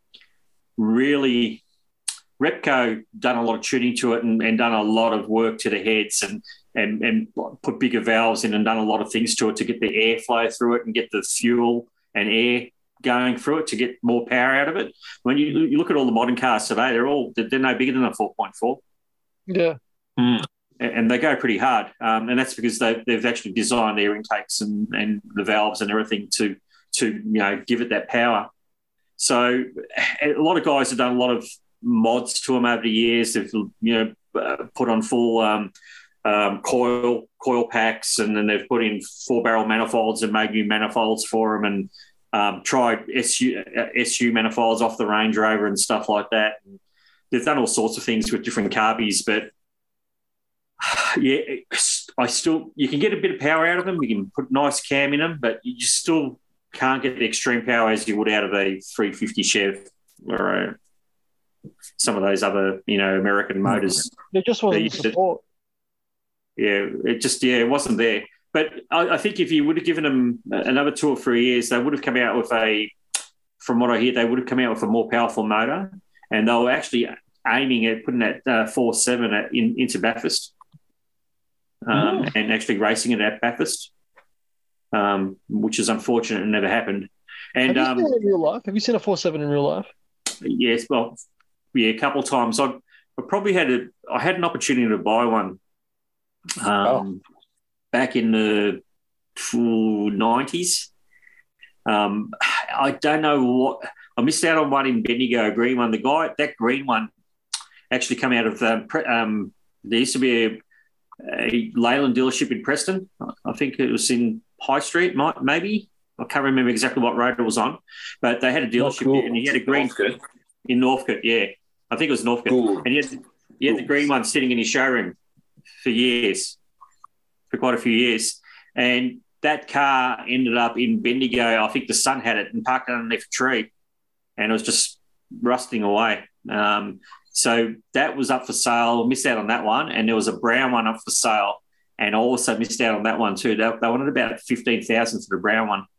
really, Repco done a lot of tuning to it and, and done a lot of work to the heads and, and, and put bigger valves in and done a lot of things to it to get the airflow through it and get the fuel and air going through it to get more power out of it. When you, you look at all the modern cars today, they're all, they're no bigger than a four point four. Yeah. Mm. And they go pretty hard, um, and that's because they, they've actually designed their intakes and, and the valves and everything to to you know give it that power. So a lot of guys have done a lot of mods to them over the years. They've you know uh, put on full um, um, coil coil packs, and then they've put in four barrel manifolds and made new manifolds for them, and um, tried S U, uh, S U manifolds off the Range Rover and stuff like that. And they've done all sorts of things with different carbies, but yeah, I still you can get a bit of power out of them. You can put nice cam in them, but you just still can't get the extreme power as you would out of a three fifty Chev or a, some of those other you know American motors. It just wasn't support. To, yeah, it just yeah it wasn't there. But I, I think if you would have given them another two or three years, they would have come out with a. From what I hear, they would have come out with a more powerful motor, and they were actually aiming at putting that uh, four seven at, in, into Bathurst. Um, oh. And actually racing it at Bathurst, um, which is unfortunate and never happened. And have you um, seen it in real life? Have you seen a four seven in real life? Yes, well, yeah, a couple of times. I, I probably had a, I had an opportunity to buy one um, oh. back in the nineties. Um, I don't know what I missed out on one in Bendigo, a green one. The guy, that green one, actually come out of um, um, there used to be a. a Leyland dealership in Preston. I think it was in High Street, might maybe. I can't remember exactly what road it was on, but they had a dealership oh, cool. there, and he had a green Northcote. in Northcote. Yeah, I think it was Northcote, cool. and he had, he had cool. the green one sitting in his showroom. for years, for quite a few years. And that car ended up in Bendigo. I think the son had it and parked it underneath a tree, and it was just rusting away. Um, so that was up for sale. Missed out on that one. And there was a brown one up for sale, and also missed out on that one too. They, they wanted about fifteen thousand dollars for the brown one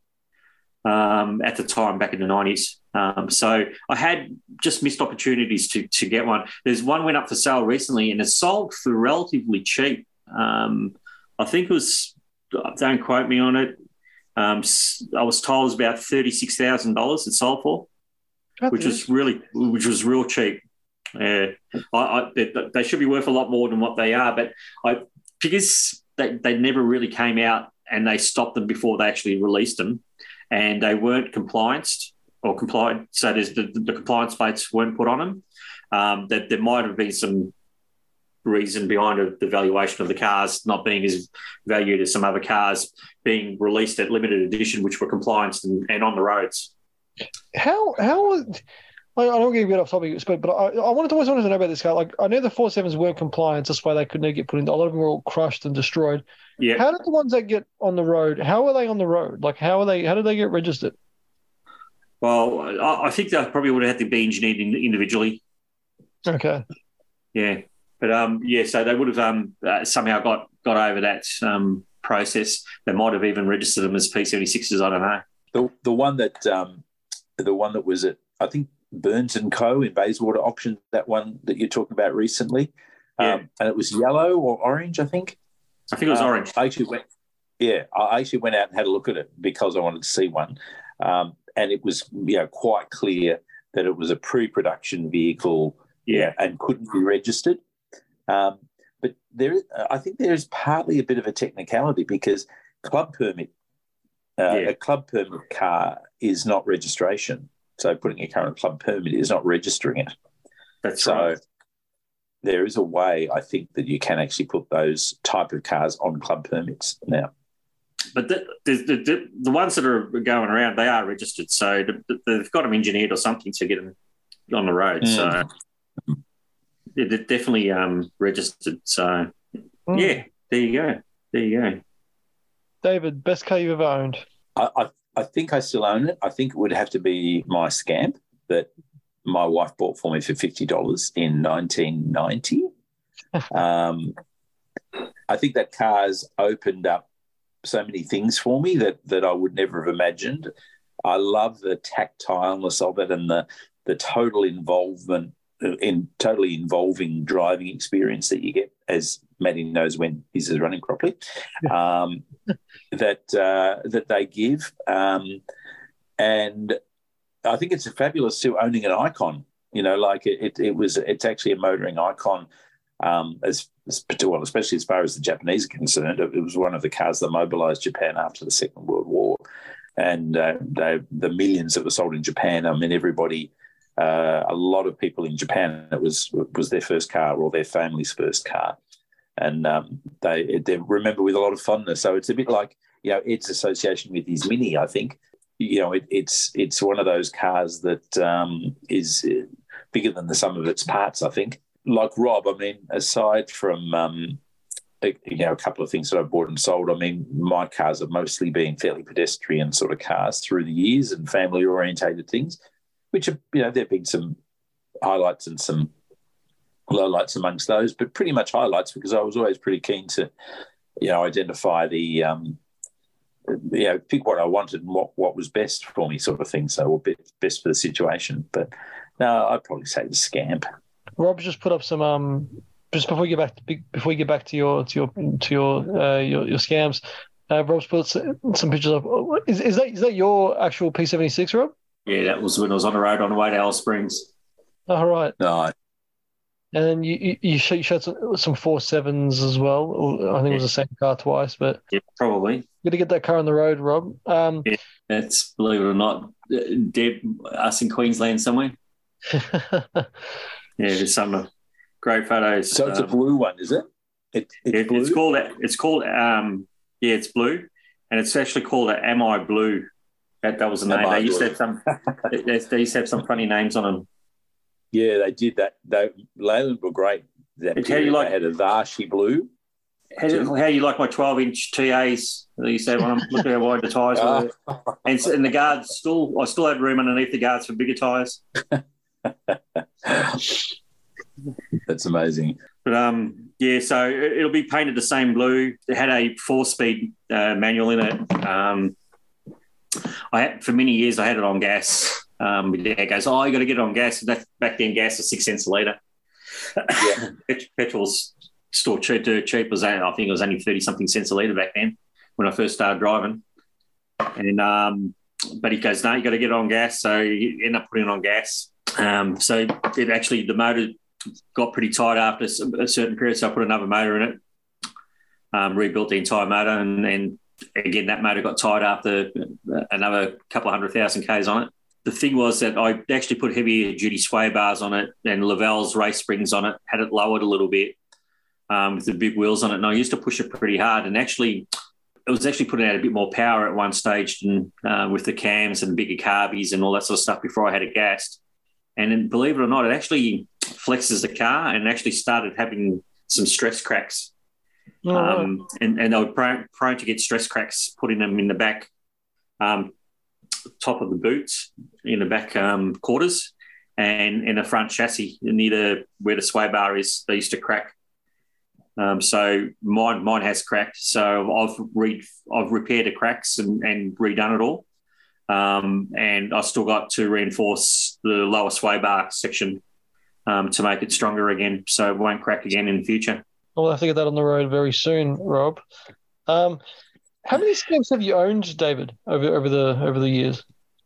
um, at the time back in the nineties. Um, so I had just missed opportunities to to get one. There's one went up for sale recently, and it sold for relatively cheap. Um, I think it was, don't quote me on it, um, I was told it was about thirty-six thousand dollars it sold for, that which is. was really, which was real cheap. Yeah, I, I, they, they should be worth a lot more than what they are, but I because they, they never really came out and they stopped them before they actually released them, and they weren't complianced or complied. So there's the, the compliance plates weren't put on them. Um, that there might have been some reason behind the valuation of the cars not being as valued as some other cars being released at limited edition, which were compliant and, and on the roads. How how I don't want to get a bit off topic, but I, I wanted to always wanted to know about this car. Like I know the four sevens weren't compliant, that's why they couldn't get put in. A lot of them were all crushed and destroyed. Yeah. How did the ones that get on the road? How are they on the road? Like how are they? How did they get registered? Well, I, I think they probably would have had to be engineered in, individually. Okay. Yeah. But um, yeah, so they would have um, uh, somehow got, got over that um, process. They might have even registered them as P seventy-sixes. I don't know. The the one that um, the one that was at I think Burns and Co in Bayswater auctioned that one that you're talking about recently, yeah. um, and it was yellow or orange. I think. I think it was um, orange. I actually went. Yeah, I actually went out and had a look at it because I wanted to see one, um, and it was you know quite clear that it was a pre-production vehicle. Yeah, and couldn't be registered. Um, but there, I think there is partly a bit of a technicality because club permit, uh, yeah. a club permit car is not registration. So putting a current club permit is not registering it. That's so right. There is a way, I think, that you can actually put those type of cars on club permits now. But the, the, the, the ones that are going around, they are registered. So they've got them engineered or something to get them on the road. Mm. So... Yeah, they're definitely um, registered. So, mm. yeah, there you go. There you go. David, best car you've ever owned? I, I, I think I still own it. I think it would have to be my Scamp that my wife bought for me for fifty dollars in nineteen ninety. um, I think that car's opened up so many things for me that, that I would never have imagined. I love the tactileness of it and the, the total involvement in totally involving driving experience that you get, as Maddie knows when he's running properly, um, that uh, that they give. Um, and I think it's fabulous too, owning an Icon. You know, like it, it, it was, it's actually a motoring Icon, um, as, as well, especially as far as the Japanese are concerned. It was one of the cars that mobilised Japan after the Second World War. And uh, they, the millions that were sold in Japan, I mean, everybody... Uh, a lot of people in Japan, it was was their first car or their family's first car, and um, they they remember with a lot of fondness. So it's a bit like you know Ed's association with his Mini. I think you know it, it's it's one of those cars that um, is bigger than the sum of its parts. I think. Like Rob, I mean, aside from um, you know a couple of things that I've bought and sold, I mean, my cars have mostly been fairly pedestrian sort of cars through the years and family orientated things. Which, are, you know, there have been some highlights and some lowlights amongst those, but pretty much highlights because I was always pretty keen to, you know, identify the, um, you know, pick what I wanted and what, what was best for me sort of thing. So, or best for the situation. But no, I'd probably say the Scamp. Rob just put up some, um, just before we get back to, before we get back to your, to your, to your, uh, your, your scams, uh, Rob's put some pictures of, is, is that, is that your actual P seventy-six, Rob? Yeah, that was when I was on the road on the way to Alice Springs. All right. No. And then you you, you showed some, some four sevens as well. I think yeah. it was the same car twice, but yeah, probably. Got to get that car on the road, Rob. Um, yeah, that's believe it or not, dead us in Queensland somewhere. yeah, there's some great photos. So it's um, a blue one, is it? it it's, it, blue? it's called. It's called. Um, yeah, it's blue, and it's actually called a Am I Blue. That, that was the name. They used to have some. they, they used to have some funny names on them. Yeah, they did that. They Leyland were great. That How do period, you like- I had a Varshy blue. How, do- how you like my twelve-inch T As? They used to have one. Look how wide the tyres were. Ah. And, s- and the guards still, I still had room underneath the guards for bigger tyres. That's amazing. But um, yeah, so it- it'll be painted the same blue. It had a four-speed uh, manual in it. Um, I had, for many years I had it on gas. Um, my dad goes, "Oh, you got to get it on gas." That, back then, gas was six cents a litre. Yeah. Pet- Petrol's still cheap, dirt cheap. Was I think it was only thirty something cents a litre back then when I first started driving. And um, but he goes, "No, you got to get it on gas." So you end up putting it on gas. Um, so it actually the motor got pretty tight after a certain period, so I put another motor in it, um, rebuilt the entire motor, and, and again, that motor got tight after another couple of hundred thousand Ks on it. The thing was that I actually put heavier duty sway bars on it and Lavelle's race springs on it, had it lowered a little bit um, with the big wheels on it, and I used to push it pretty hard, and actually it was actually putting out a bit more power at one stage than, uh, with the cams and bigger carbies and all that sort of stuff before I had it gassed. And then, believe it or not, it actually flexes the car and actually started having some stress cracks. Oh, Um, and, and they were prone, prone to get stress cracks, putting them in the back um, top of the boots, in the back um, quarters, and in the front chassis near the, where the sway bar is. They used to crack. Um, so mine mine has cracked. So I've re, I've repaired the cracks and, and redone it all. Um, and I still got to reinforce the lower sway bar section um, to make it stronger again, so it won't crack again in the future. I'll have to get that on the road very soon, Rob. Um, how many scamps have you owned, David, over over the over the years?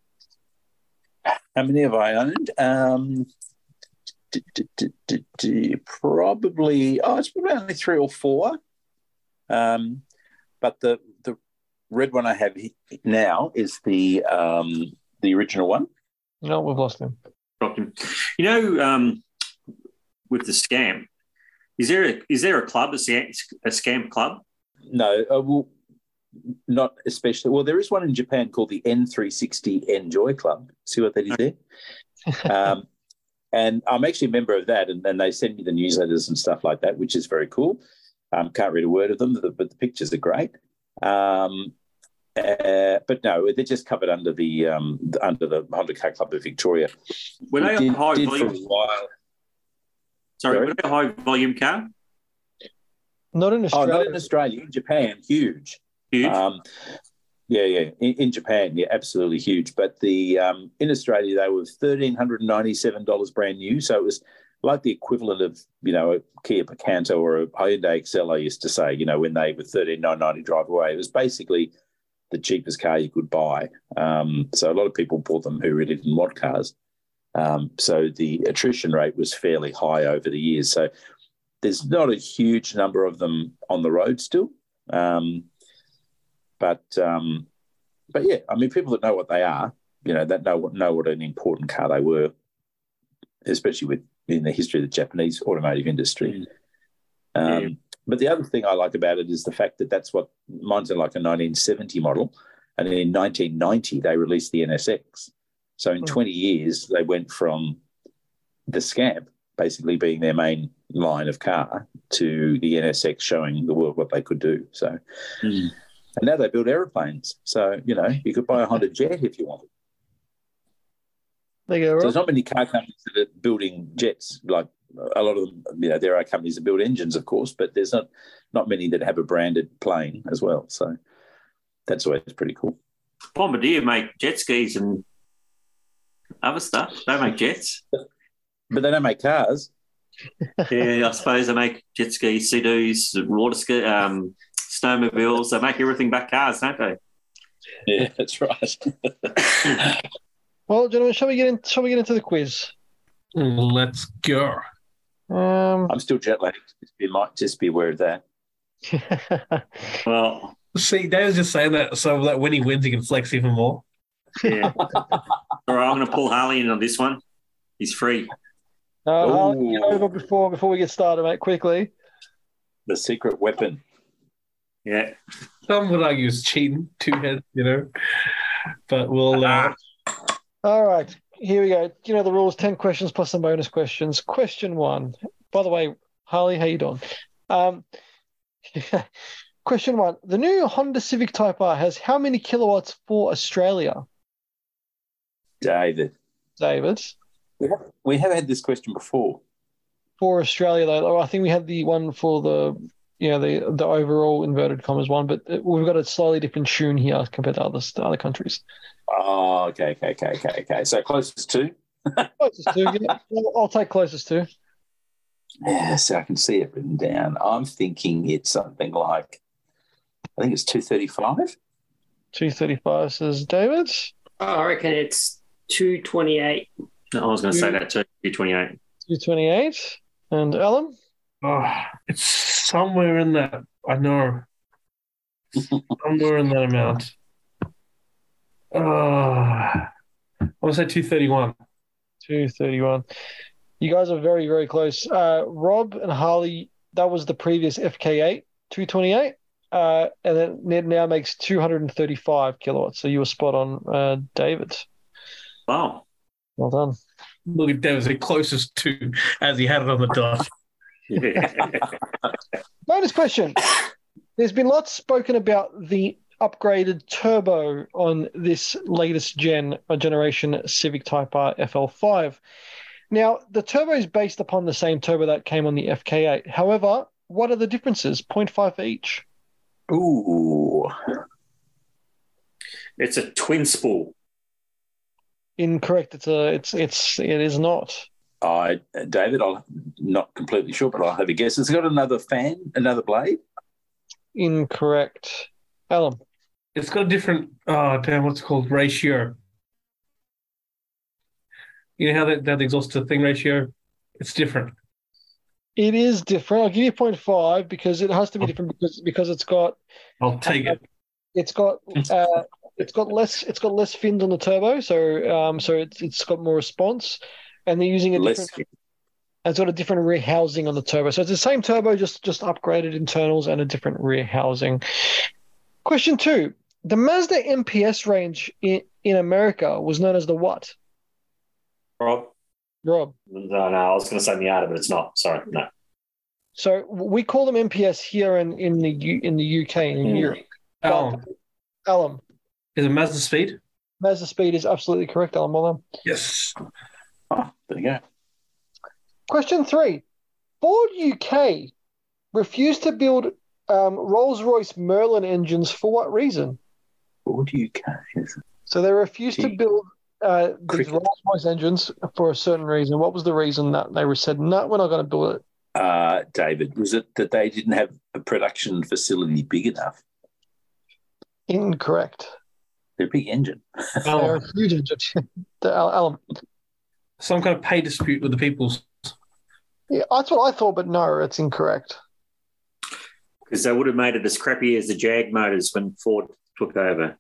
How many have I owned? Um, d- d- d- d- d- probably, oh, it's probably only three or four. Um, but the the red one I have he- now is the um, the original one. No, we've lost him. You know, um, with the scam, is there a, is there a club, a scam, a scam club? No, uh, well, not especially. Well, there is one in Japan called the N three sixty Enjoy Club. See what that is there? um, and I'm actually a member of that, and, and they send me the newsletters and stuff like that, which is very cool. Um, can't read a word of them, but the pictures are great. Um, uh, but no, they're just covered under the um, under the Honda Car Club of Victoria. Were they did, a high did volume? for a while. Sorry, Sorry? were they a high volume car? Not in Oh, Australia. not in Australia. In Japan, huge. Huge. Um, yeah, yeah. In, in Japan, yeah, absolutely huge. But the um, in Australia, they were one thousand three hundred ninety-seven dollars brand new. So it was like the equivalent of, you know, a Kia Picanto or a Hyundai Excel, I used to say, you know, when they were thirteen thousand nine hundred ninety drive away. It was basically the cheapest car you could buy. Um, so a lot of people bought them who really didn't want cars. Um, so the attrition rate was fairly high over the years. So there's not a huge number of them on the road still. Um, but, um, but yeah, I mean, people that know what they are, you know, that know what, know what an important car they were, especially with in the history of the Japanese automotive industry. Um, Yeah. But the other thing I like about it is the fact that that's what mine's like a nineteen seventy model, and in nineteen ninety they released the N S X. So in twenty years they went from the Scamp basically being their main line of car to the N S X showing the world what they could do. So, Mm. and now they build aeroplanes. So you know you could buy a Honda Jet if you want. There you go, So Rob. there's not many car companies that are building jets. Like a lot of them, you know, there are companies that build engines, of course, but there's not not many that have a branded plane as well. So that's always pretty cool. Bombardier make jet skis and other stuff. They make jets. But they don't make cars. Yeah, I suppose they make jet skis, Sea-Doos, water ski, um, snowmobiles. They make everything but cars, don't they? Yeah, that's right. Well, gentlemen, shall we get in? Shall we get into the quiz? Let's go. Um, I'm still jet lagged. Just be, might just be aware of that. Well, See, Dave's just saying that so that when he wins, he can flex even more. yeah. All right, I'm going to pull Harley in on this one. He's free. uh, I'll Ooh. get over before before we get started, mate. Quickly. The secret weapon. Yeah. Some would argue it's cheating, two heads, you know. But we'll. Uh, All right, here we go. You know the rules: ten questions plus some bonus questions. Question one. By the way, Harley, how you doing? Um, question one: the new Honda Civic Type R has how many kilowatts for Australia? David. David. We have, we have had this question before. For Australia, though, I think we had the one for the, you know, the the overall inverted commas one, but we've got a slightly different tune here compared to other other countries. Oh, okay, okay, okay, okay, okay. So closest to? Closest to, yeah. I'll, I'll take closest to. Yeah, so I can see it written down. I'm thinking it's something like, I think it's two thirty-five. two thirty-five says David. I reckon it's two twenty-eight. No, I was going to say that too. two twenty-eight. two twenty-eight. And Alan? Oh, it's somewhere in that. I know. Somewhere in that amount. Uh, I want to say two thirty-one. two thirty-one. You guys are very, very close. Uh, Rob and Harley, that was the previous F K eight, two twenty-eight. Uh, and then it now makes two thirty-five kilowatts. So you were spot on, uh, David. Wow. Well done. Look at that was the closest to as he had it on the dot. Bonus question. There's been lots spoken about the upgraded turbo on this latest gen uh, generation Civic Type R F L five. Now, the turbo is based upon the same turbo that came on the F K eight. However, what are the differences? zero point five for each. Ooh. It's a twin spool. Incorrect. It's a. It's. It's. It is not. I, David, I'm not completely sure, but I'll have a guess. It's got another fan, another blade. Incorrect. Alan. It's got a different. Oh damn! What's it called? Ratio. You know how that, that exhaust to thing ratio? It's different. It is different. I'll give you zero point five because it has to be different because because it's got. I'll take uh, it. It's got. Uh, it's got less. It's got less fins on the turbo, so um, so it's it's got more response, and they're using a Less different. It's got a different rear housing on the turbo, so it's the same turbo, just just upgraded internals and a different rear housing. Question two: the Mazda M P S range in, in America was known as the what? Rob? Rob. No, no, I was going to say Miata, but it's not. Sorry, no. So we call them M P S here in, in the U, in the U K and in Mm. Europe. Alan, Alan. is it Mazda Speed? Mazda Speed is absolutely correct, Alan. Well done. Yes. Oh, there you go. Question three: Ford U K refused to build um, Rolls-Royce Merlin engines for what reason? Ford U K. Is it? So they refused to Gee. build uh, these Cricket. Rolls-Royce engines for a certain reason. What was the reason that they were said, no, we're not going to build it? Uh, David, was it that they didn't have a production facility big enough? Incorrect. They're a big engine. They're a Alan, huge engine. The- Alan. some kind of pay dispute with the peoples. Yeah, that's what I thought, but no, it's incorrect. Because they would have made it as crappy as the Jag motors when Ford took over.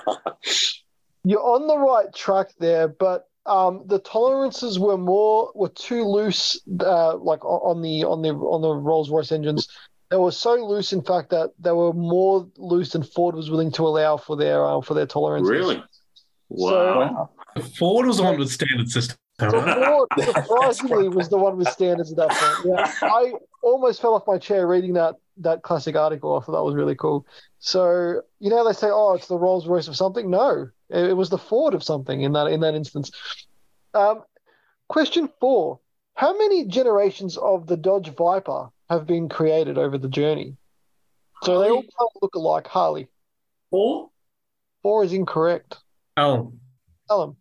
You're on the right track there, but um, the tolerances were more were too loose, uh, like o- on the on the on the Rolls-Royce engines. They were so loose, in fact, that they were more loose than Ford was willing to allow for their uh, for their tolerances. Really? Wow. So- Wow. Ford was the one with standard system. So Ford, surprisingly, was the one with standards at that point. Yeah, I almost fell off my chair reading that that classic article. I thought that was really cool. So you know they say, "Oh, it's the Rolls Royce of something." No, it, it was the Ford of something in that in that instance. Um, question four: how many generations of the Dodge Viper have been created over the journey? So they all kind of look alike. Harley. Four? Four is incorrect. Alan, Alan.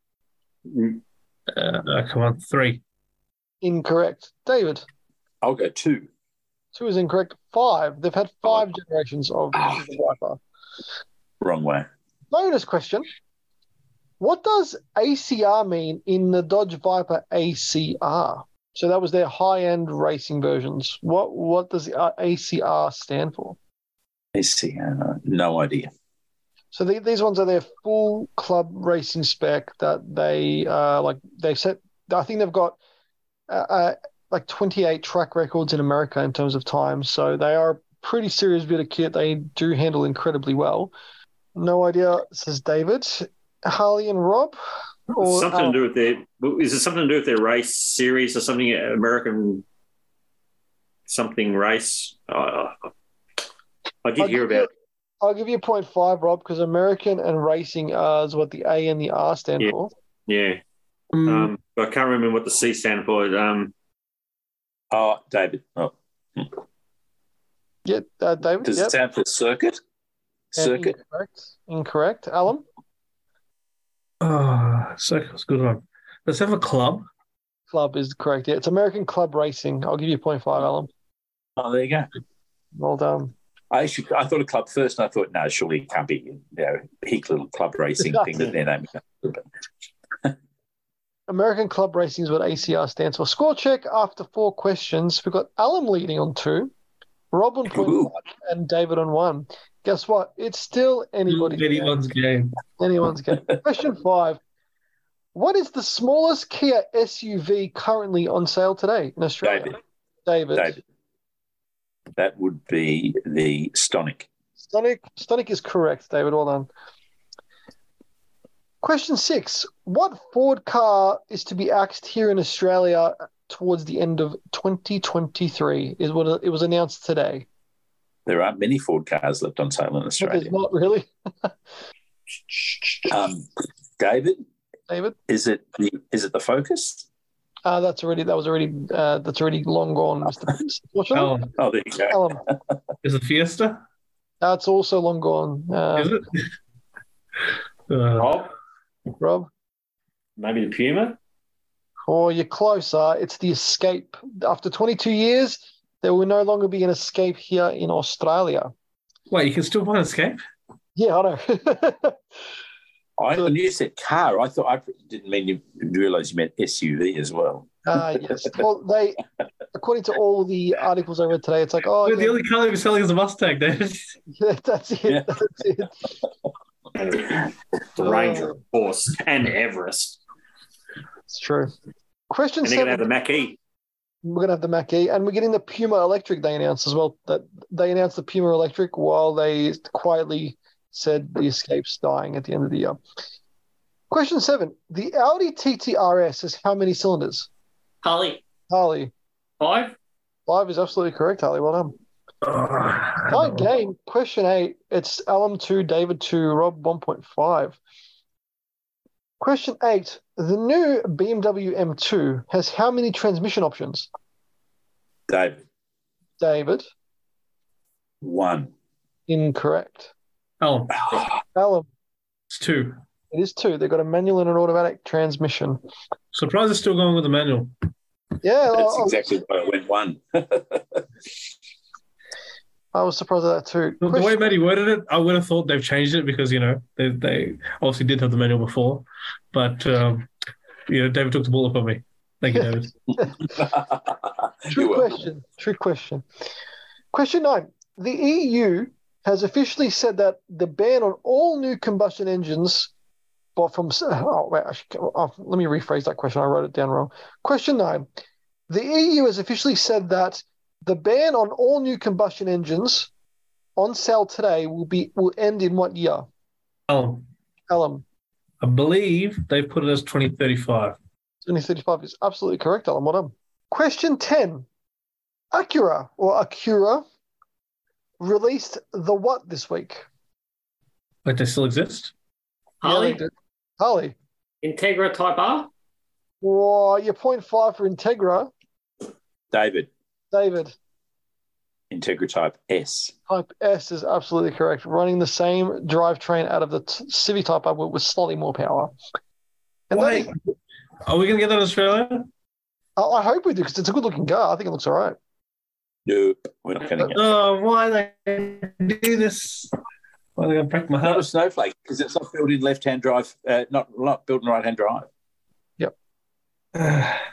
uh, come on, three. Incorrect. David. I'll go two. Two is incorrect. Five. They've had five generations of the Viper. Wrong way. Bonus question. What does A C R mean in the Dodge Viper A C R? So that was their high-end racing versions. What what does uh, A C R stand for? Let's see. Uh, no idea. So the, these ones are their full club racing spec that they uh, like. They set. I think they've got uh, uh, like twenty-eight track records in America in terms of time. So they are a pretty serious bit of kit. They do handle incredibly well. No idea, says David. Harley and Rob. Or, something uh, to do with their. Is it something to do with their race series or something? American something race. Uh, I did I'll hear give you- about. I'll give you a point five, Rob, because American and racing uh, is what the A and the R stand Yeah. for. Yeah, Mm, um, but I can't remember what the C stand for. Um, Oh, David. Oh. Yeah, uh, David. Does yep. it stand for circuit? And Circuit? Incorrect. Incorrect. Alan? oh, Circle's a good one. Let's have a club. Club is correct. Yeah, it's American Club Racing. I'll give you a point five, Alan. Oh, there you go. Well done. I actually, I thought of club first, and I thought, no, surely it can't be, you know, hick little club racing thing that they're naming it. American Club Racing is what A C R stands for. Score check after four questions. We've got Alan leading on two, Rob on point Ooh. five, and David on one. Guess what? It's still anybody's game. Anyone's game. Anyone's game. Question five. What is the smallest Kia S U V currently on sale today in Australia? David. David. David. That would be the Stonic. Stonic, Stonic is correct, David. Well done. Question six. What Ford car is to be axed here in Australia towards the end of twenty twenty-three? Is what it was announced today. There aren't many Ford cars left on sale in But Australia. there's not really. Um, David, David? is it the is it the Focus? Uh, that's already that was already uh, that's already long gone, Mister Fortunately, Alan, Oh, there you go. Alan. is it Fiesta? That's also long gone. Uh, Is it? Uh, Rob, Rob? maybe the Puma. Oh, you're closer. It's the Escape. After twenty-two years, there will no longer be an Escape here in Australia. wait, you can still buy an Escape? Yeah, I know. I when you said car, I thought I didn't mean you realise you meant S U V as well. uh, yes. Well, they, according to all the articles I read today, it's like, oh, Wait, the yeah, only car they were selling is a Mustang, David. yeah, that's it. Yeah. That's it. The Ranger, of course, and Everest. It's true. Question And they're going to have seven. the Mach-E. We're going to have the Mach-E, and we're getting the Puma Electric, they announced as well. That they announced the Puma Electric while they quietly said the Escape's dying at the end of the year. Question seven. The Audi T T R S has how many cylinders? Harley, Harley. five. Five is absolutely correct, Harley. Well done. Tight game. Question eight. It's Alan two, David two, Rob one point five. Question eight. The new B M W M two has how many transmission options? David, David. one. Incorrect. Alan, Alan. it's two. It is two. They've got a manual and an automatic transmission. Surprised they're still going with the manual. Yeah, That's I, exactly why I went one. I was surprised at that too. The, the way Question- Matty worded it, I would have thought they've changed it because, you know, they, they obviously did have the manual before. But, um, you know, David took the bullet for me. Thank you, David. Trick You're welcome. question. Trick question. Question nine. The E U has officially said that the ban on all new combustion engines, but from oh wait, I should, oh, let me rephrase that question. I wrote it down wrong. Question nine. The E U has officially said that the ban on all new combustion engines on sale today will be will end in what year? Alan, Alan, I believe they've put it as twenty thirty-five. twenty thirty-five is absolutely correct, Alan. Well done. Question ten. Acura or Acura released the what this week? Like they still exist? Harley, Yeah, they did. Harley. Integra Type R. Whoa, you're point five for Integra. David, David, Integra Type S. Type S is absolutely correct. Running the same drivetrain out of the t- Civic Type R with slightly more power. And that Wait, is- are we going to get that in Australia? I I hope we do because it's a good looking car. I think it looks all right. Nope, we're not going to get Oh, why they do this? Why are they going to break my Not a heart? snowflake because it's not built in left-hand drive, uh, not not built in right-hand drive. uh,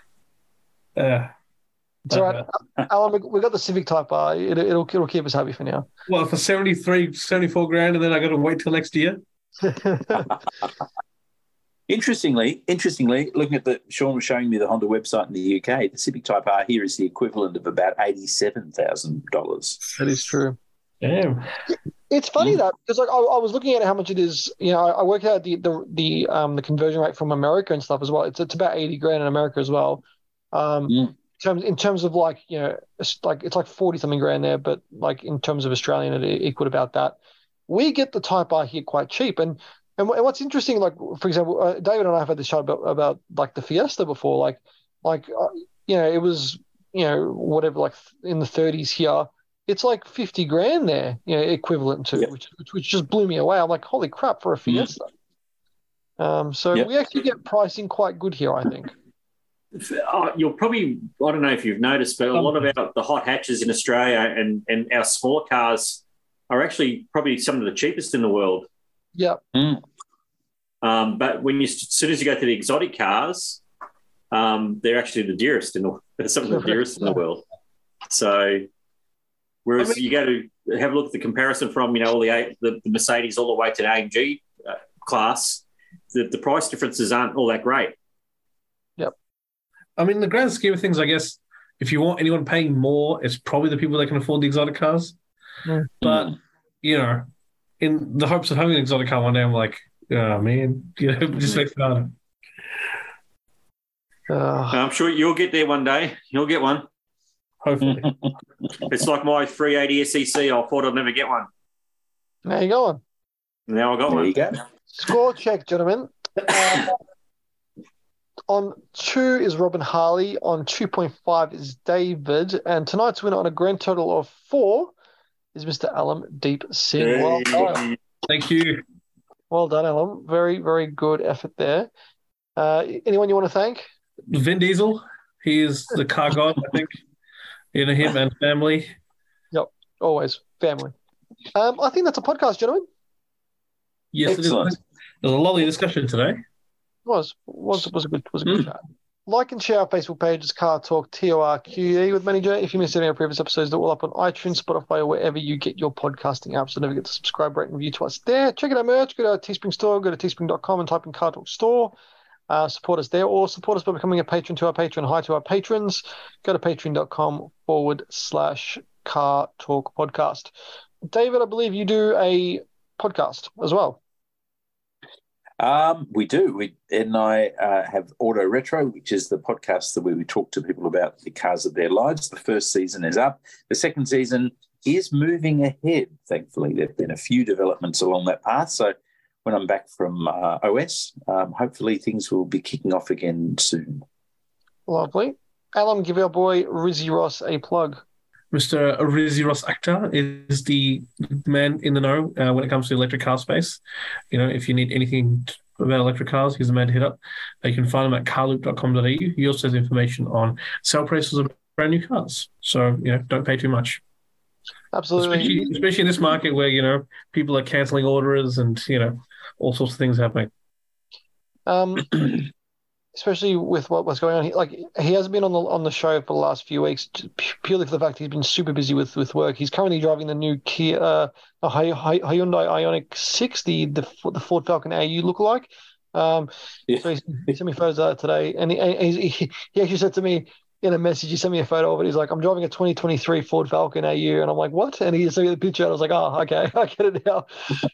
It's all right. Alan, we, we got the Civic Type R. It, it'll, it'll keep us happy for now. Well, for seventy-three, seventy-four grand, and then I got to wait till next year. Interestingly, interestingly, looking at the Sean was showing me the Honda website in the U K. The Civic Type R here is the equivalent of about eighty-seven thousand dollars. That is true. Damn. It's funny Mm. that because like I, I was looking at how much it is. You know, I, I worked out the the the um the conversion rate from America and stuff as well. It's it's about eighty grand in America as well. Um, Mm. terms in terms of like you know it's like it's like forty something grand there, but like in terms of Australian, it equaled about that. We get the Type R here quite cheap, and and, wh- and what's interesting, like for example, uh, David and I have had this chat about about like the Fiesta before, like like uh, you know it was you know whatever like in the thirties here. It's like fifty grand there, you know, equivalent to, Yep. which, which which just blew me away. I'm like, holy crap, for a Fiesta. Um, so Yep. we actually get pricing quite good here, I think. Uh, you'll probably, I don't know if you've noticed, but a lot of our, the hot hatches in Australia and, and our smaller cars are actually probably some of the cheapest in the world. Yeah. Um, but when you, as soon as you go to the exotic cars, um, they're actually the dearest in the, they're some of the dearest in the world. So, whereas I mean- you go to have a look at the comparison from, you know, all the A- the, the Mercedes all the way to the A M G uh, class, the, the price differences aren't all that great. I mean, in the grand scheme of things, I guess if you want anyone paying more, it's probably the people that can afford the exotic cars. Mm. But, you know, in the hopes of having an exotic car one day, I'm like, oh, man, you know, it just makes it harder. Uh, I'm sure you'll get there one day. You'll get one. Hopefully. It's like my three eighty S E C. I thought I'd never get one. there you go. Now I got There one. you go. Score check, gentlemen. Uh, on two is Robin Harley. On two point five is David. And tonight's winner on a grand total of four is Mister Alam Deep Singh. Well done. Thank you. Well done, Alam. Very, very good effort there. Uh, anyone you want to thank? Vin Diesel, he is the car god, I think. You know, him and family. Always. Family. Um, I think that's a podcast, gentlemen. Yes, it is. Excellent. There's a lovely discussion today. Was was was a good was a good Mm. chat. Like and share our Facebook page, it's Car Talk T O R Q E with Manny J. If you missed any of our previous episodes, they're all up on iTunes, Spotify, or wherever you get your podcasting apps. So don't forget to subscribe, rate, and review to us there. Check out our merch. Go to our Teespring store. Go to teespring dot com and type in Car Talk Store. Uh, support us there, or support us by becoming a patron to our Patreon. Hi to our patrons. Go to patreon dot com forward slash Car Talk Podcast. David, I believe you do a podcast as well. Um, we do. We Ed and I uh, have Auto Retro, which is the podcast that where we talk to people about the cars of their lives. The first season is up. The second season is moving ahead. Thankfully, there have been a few developments along that path. So when I'm back from uh, O S, um, hopefully things will be kicking off again soon. Lovely. Alan, give our boy Rizzy Ross a plug. Mister Rizzy Ross Akhtar is the man in the know uh, when it comes to electric car space. You know, if you need anything about electric cars, he's the man to hit up. Uh, you can find him at carloop dot com dot a u. He also has information on sale prices of brand new cars. So, you know, don't pay too much. Absolutely. Especially, especially in this market where, you know, people are cancelling orders and, you know, all sorts of things happening. Um, especially with what, what's going on. He, like he hasn't been on the on the show for the last few weeks, j- purely for the fact he's been super busy with, with work. He's currently driving the new Kia, uh, a Hy- Hy- Hyundai Ioniq six, the the, the Ford Falcon A U lookalike. Um, Yeah. so he, he sent me photos of that today, and he, and he, he he actually said to me in a message, he sent me a photo of it. He's like, "I'm driving a twenty twenty-three Ford Falcon A U," and I'm like, "What?" And he sent me the picture, and I was like, "Oh, okay, I get it now."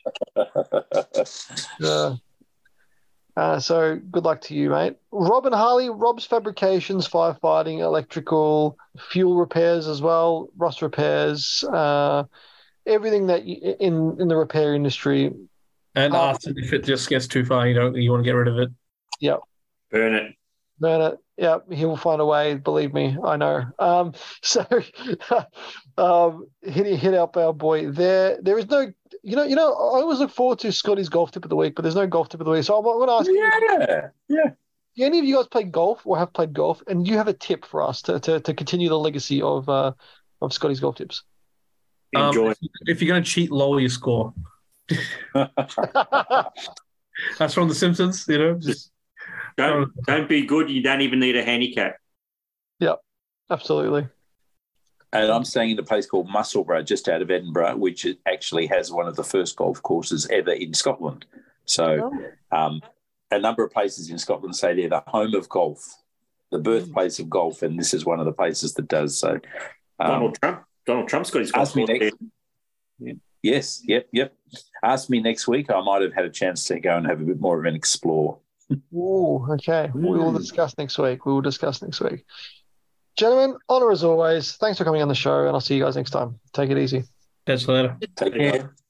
Uh, Uh, so good luck to you, mate. Rob and Harley, Rob's Fabrications, firefighting, electrical, fuel repairs as well, rust repairs, uh, everything that you, in in the repair industry. And Oh. ask if it just gets too far, you don't you want to get rid of it. Burn it. Burn it. Yeah, he will find a way. Believe me, I know. Um, so um, hit hit up our boy there. There is no, you know, you know. I always look forward to Scotty's golf tip of the week, but there's no golf tip of the week. So I'm going to ask you. Yeah, yeah. Do any of you guys play golf or have played golf, and you have a tip for us to to, to continue the legacy of uh, of Scotty's golf tips? Um, Enjoy. if, if you're going to cheat, lower your score. That's from The Simpsons, you know. Just Don't, don't be good. You don't even need a handicap. Absolutely. And I'm staying in a place called Musselburgh, just out of Edinburgh, which is- actually has one of the first golf courses ever in Scotland. So um, a number of places in Scotland say they're the home of golf, the birthplace of golf, and this is one of the places that does. So, um, Donald Trump. Donald Trump's got his golf ask me course next. there. Yes, yep, yep. Ask me next week. I might have had a chance to go and have a bit more of an explore. Ooh, okay. We will discuss next week. We will discuss next week. Gentlemen, honor as always. Thanks for coming on the show, and I'll see you guys next time. Take it easy. Catch you later. Take care.